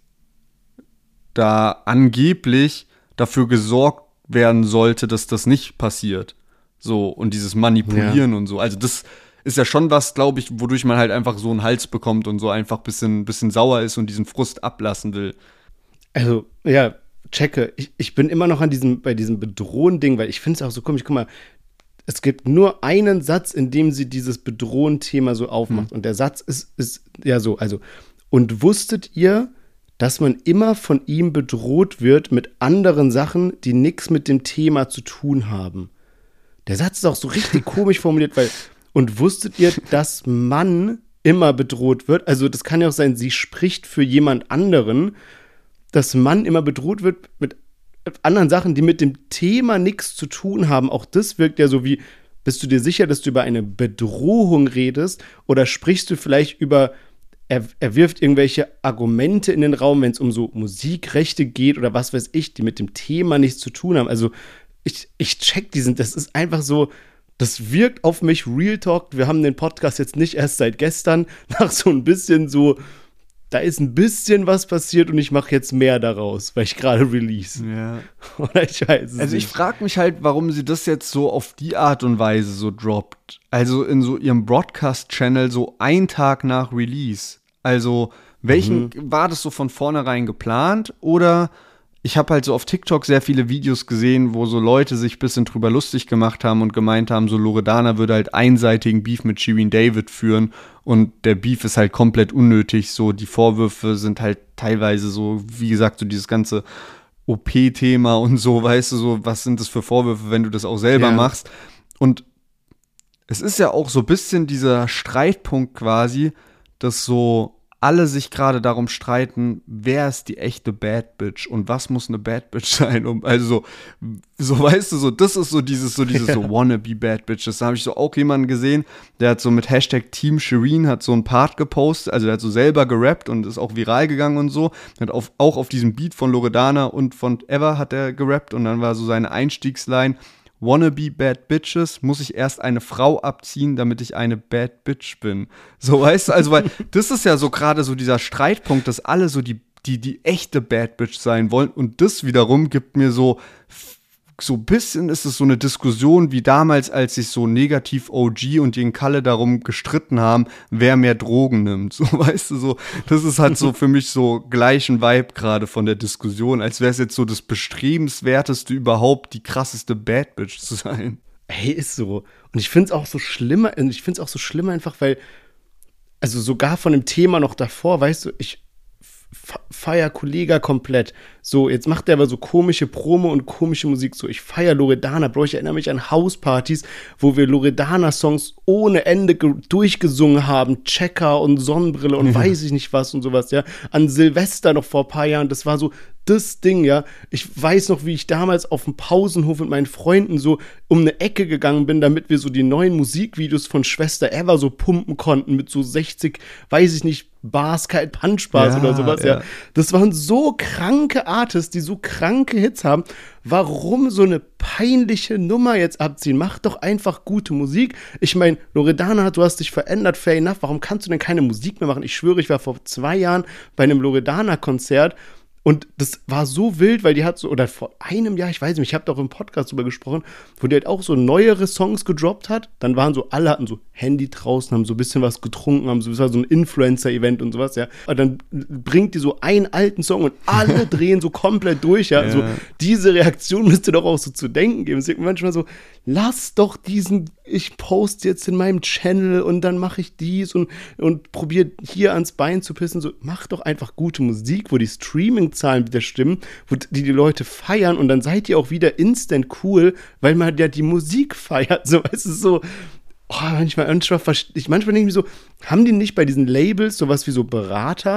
da angeblich dafür gesorgt werden sollte, dass das nicht passiert. So, und dieses Manipulieren und so. Also das ist ja schon was, glaube ich, wodurch man halt einfach so einen Hals bekommt und so einfach bisschen sauer ist und diesen Frust ablassen will. Also, ja, checke. Ich bin immer noch bei diesem Bedrohen-Ding, weil ich finde es auch so komisch. Guck mal, es gibt nur einen Satz, in dem sie dieses Bedrohen-Thema so aufmacht. Und der Satz ist ja so, also, und wusstet ihr, dass man immer von ihm bedroht wird mit anderen Sachen, die nichts mit dem Thema zu tun haben? Der Satz ist auch so richtig komisch formuliert, weil, und wusstet ihr, dass man immer bedroht wird? Also das kann ja auch sein, sie spricht für jemand anderen, dass man immer bedroht wird mit anderen Sachen, die mit dem Thema nichts zu tun haben. Auch das wirkt ja so wie, bist du dir sicher, dass du über eine Bedrohung redest? Oder sprichst du vielleicht über, er wirft irgendwelche Argumente in den Raum, wenn es um so Musikrechte geht oder was weiß ich, die mit dem Thema nichts zu tun haben. Also ich check das ist einfach so, das wirkt auf mich Real Talk. Wir haben den Podcast jetzt nicht erst seit gestern, nach so ein bisschen so, da ist ein bisschen was passiert und ich mache jetzt mehr daraus, weil ich gerade release. Ja. Oder ich weiß es Also ich nicht. frage mich halt, warum sie das jetzt so auf die Art und Weise so droppt. Also in so ihrem Broadcast-Channel so einen Tag nach Release. Also war das so von vornherein geplant oder ich habe halt so auf TikTok sehr viele Videos gesehen, wo so Leute sich ein bisschen drüber lustig gemacht haben und gemeint haben, so Loredana würde halt einseitigen Beef mit Shirin David führen und der Beef ist halt komplett unnötig, so die Vorwürfe sind halt teilweise so, wie gesagt, so dieses ganze OP-Thema und so, weißt du, so was sind das für Vorwürfe, wenn du das auch selber machst. Und es ist ja auch so ein bisschen dieser Streitpunkt quasi, dass so alle sich gerade darum streiten, wer ist die echte Bad Bitch und was muss eine Bad Bitch sein, also so weißt du, so das ist so dieses so wannabe Bad Bitches. Da habe ich so auch jemanden gesehen, der hat so mit Hashtag Team Shirin hat so einen Part gepostet, also der hat so selber gerappt und ist auch viral gegangen und so, hat auch auf diesem Beat von Loredana und von Ever hat er gerappt und dann war so seine Einstiegsline: Wannabe Bad Bitches, muss ich erst eine Frau abziehen, damit ich eine Bad Bitch bin. So, weißt du, also, weil das ist ja so gerade so dieser Streitpunkt, dass alle so die echte Bad Bitch sein wollen und das wiederum gibt mir so ein bisschen ist es so eine Diskussion wie damals, als sich so negativ OG und den Kalle darum gestritten haben, wer mehr Drogen nimmt. So, weißt du, so, das ist halt so für mich so gleichen Vibe gerade von der Diskussion, als wäre es jetzt so das Bestrebenswerteste überhaupt, die krasseste Bad Bitch zu sein. Hey, ist so. Und ich finde es auch so schlimm, einfach, weil, also sogar von dem Thema noch davor, weißt du, ich feier Kollega komplett. So, jetzt macht er aber so komische Promo und komische Musik. So, ich feier Loredana, Bro. Ich erinnere mich an Hauspartys, wo wir Loredana-Songs ohne Ende durchgesungen haben. Checker und Sonnenbrille und weiß ich nicht was und sowas, ja. An Silvester noch vor ein paar Jahren. Das war so das Ding, ja. Ich weiß noch, wie ich damals auf dem Pausenhof mit meinen Freunden so um eine Ecke gegangen bin, damit wir so die neuen Musikvideos von Schwester Eva so pumpen konnten mit so 60, weiß ich nicht, Bars, kein Punchbars oder sowas, ja. Das waren so kranke Artists, die so kranke Hits haben. Warum so eine peinliche Nummer jetzt abziehen? Mach doch einfach gute Musik. Ich meine, Loredana, du hast dich verändert, fair enough. Warum kannst du denn keine Musik mehr machen? Ich schwöre, ich war vor 2 Jahren bei einem Loredana-Konzert und das war so wild, weil die hat so, oder vor einem Jahr, ich weiß nicht, ich habe doch im Podcast drüber gesprochen, wo die halt auch so neuere Songs gedroppt hat. Dann waren so, alle hatten so Handy draußen, haben so ein bisschen was getrunken, das war so ein Influencer-Event und sowas, ja. Und dann bringt die so einen alten Song und alle drehen so komplett durch, ja. Also diese Reaktion müsste doch auch so zu denken geben. Es ist manchmal so, lass doch ich poste jetzt in meinem Channel und dann mache ich dies und probiere hier ans Bein zu pissen. So, mach doch einfach gute Musik, wo die Streaming-Zahlen wieder stimmen, wo die Leute feiern und dann seid ihr auch wieder instant cool, weil man ja die Musik feiert. So, es ist so, manchmal denke ich mir so, haben die nicht bei diesen Labels sowas wie so Berater,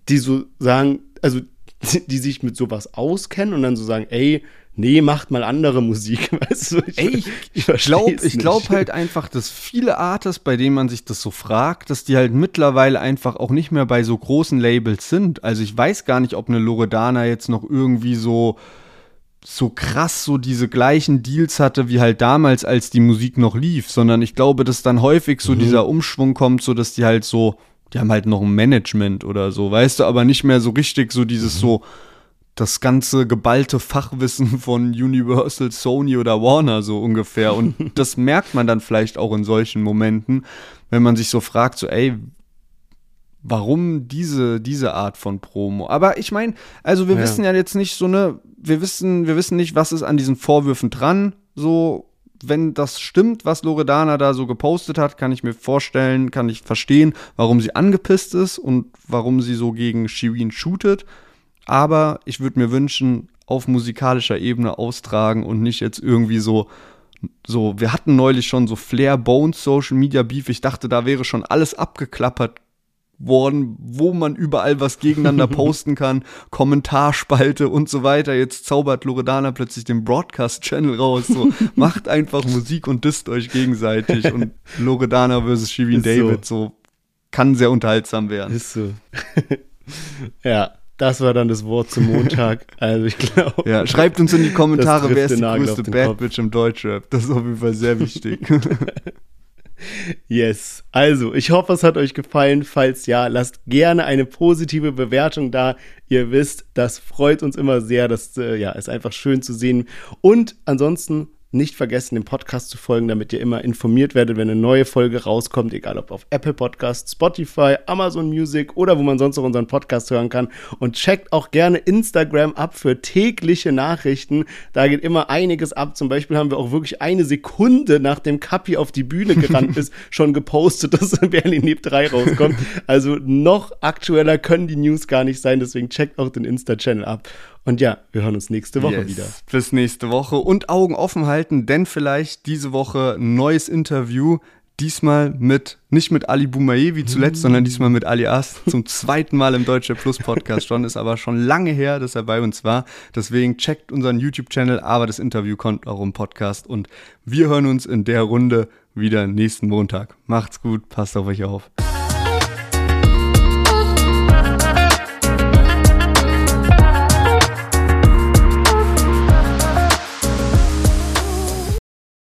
die so sagen, also die sich mit sowas auskennen und dann so sagen, ey, nee, macht mal andere Musik, weißt du? Ich glaube halt einfach, dass viele Artists, bei denen man sich das so fragt, dass die halt mittlerweile einfach auch nicht mehr bei so großen Labels sind. Also ich weiß gar nicht, ob eine Loredana jetzt noch irgendwie so krass so diese gleichen Deals hatte wie halt damals, als die Musik noch lief, sondern ich glaube, dass dann häufig so dieser Umschwung kommt, so dass die halt so, die haben halt noch ein Management oder so, weißt du, aber nicht mehr so richtig so dieses so das ganze geballte Fachwissen von Universal, Sony oder Warner so ungefähr. Und das merkt man dann vielleicht auch in solchen Momenten, wenn man sich so fragt, so ey, warum diese Art von Promo? Aber ich meine, also wir wissen ja jetzt nicht so, ne, wir wissen nicht, was ist an diesen Vorwürfen dran, so, wenn das stimmt, was Loredana da so gepostet hat, kann ich mir vorstellen, kann ich verstehen, warum sie angepisst ist und warum sie so gegen Shirin shootet. Aber ich würde mir wünschen, auf musikalischer Ebene austragen und nicht jetzt irgendwie so, wir hatten neulich schon so Flair Bones Social Media Beef. Ich dachte, da wäre schon alles abgeklappert worden, wo man überall was gegeneinander posten kann, Kommentarspalte und so weiter. Jetzt zaubert Loredana plötzlich den Broadcast-Channel raus. So, macht einfach Musik und disst euch gegenseitig. Und Loredana versus Shirin David, so kann sehr unterhaltsam werden. Ist so. Ja. Das war dann das Wort zum Montag. Also ich glaube. Ja, schreibt uns in die Kommentare, wer ist die größte Bad Bitch im Deutschrap. Das ist auf jeden Fall sehr wichtig. Yes. Also, ich hoffe, es hat euch gefallen. Falls ja, lasst gerne eine positive Bewertung da. Ihr wisst, das freut uns immer sehr. Das ist einfach schön zu sehen. Und ansonsten nicht vergessen, dem Podcast zu folgen, damit ihr immer informiert werdet, wenn eine neue Folge rauskommt, egal ob auf Apple Podcasts, Spotify, Amazon Music oder wo man sonst noch unseren Podcast hören kann. Und checkt auch gerne Instagram ab für tägliche Nachrichten. Da geht immer einiges ab. Zum Beispiel haben wir auch wirklich eine Sekunde, nachdem Kapi auf die Bühne gerannt ist, schon gepostet, dass Berlin lebt 3 rauskommt. Also noch aktueller können die News gar nicht sein. Deswegen checkt auch den Insta-Channel ab. Und ja, wir hören uns nächste Woche wieder. Bis nächste Woche. Und Augen offen halten, denn vielleicht diese Woche ein neues Interview. Diesmal nicht mit Ali Boumaier wie zuletzt, sondern diesmal mit Ali Ast. Zum 2. Mal im Deutsche Plus Podcast schon. Ist aber schon lange her, dass er bei uns war. Deswegen checkt unseren YouTube-Channel. Aber das Interview kommt auch im Podcast. Und wir hören uns in der Runde wieder nächsten Montag. Macht's gut, passt auf euch auf.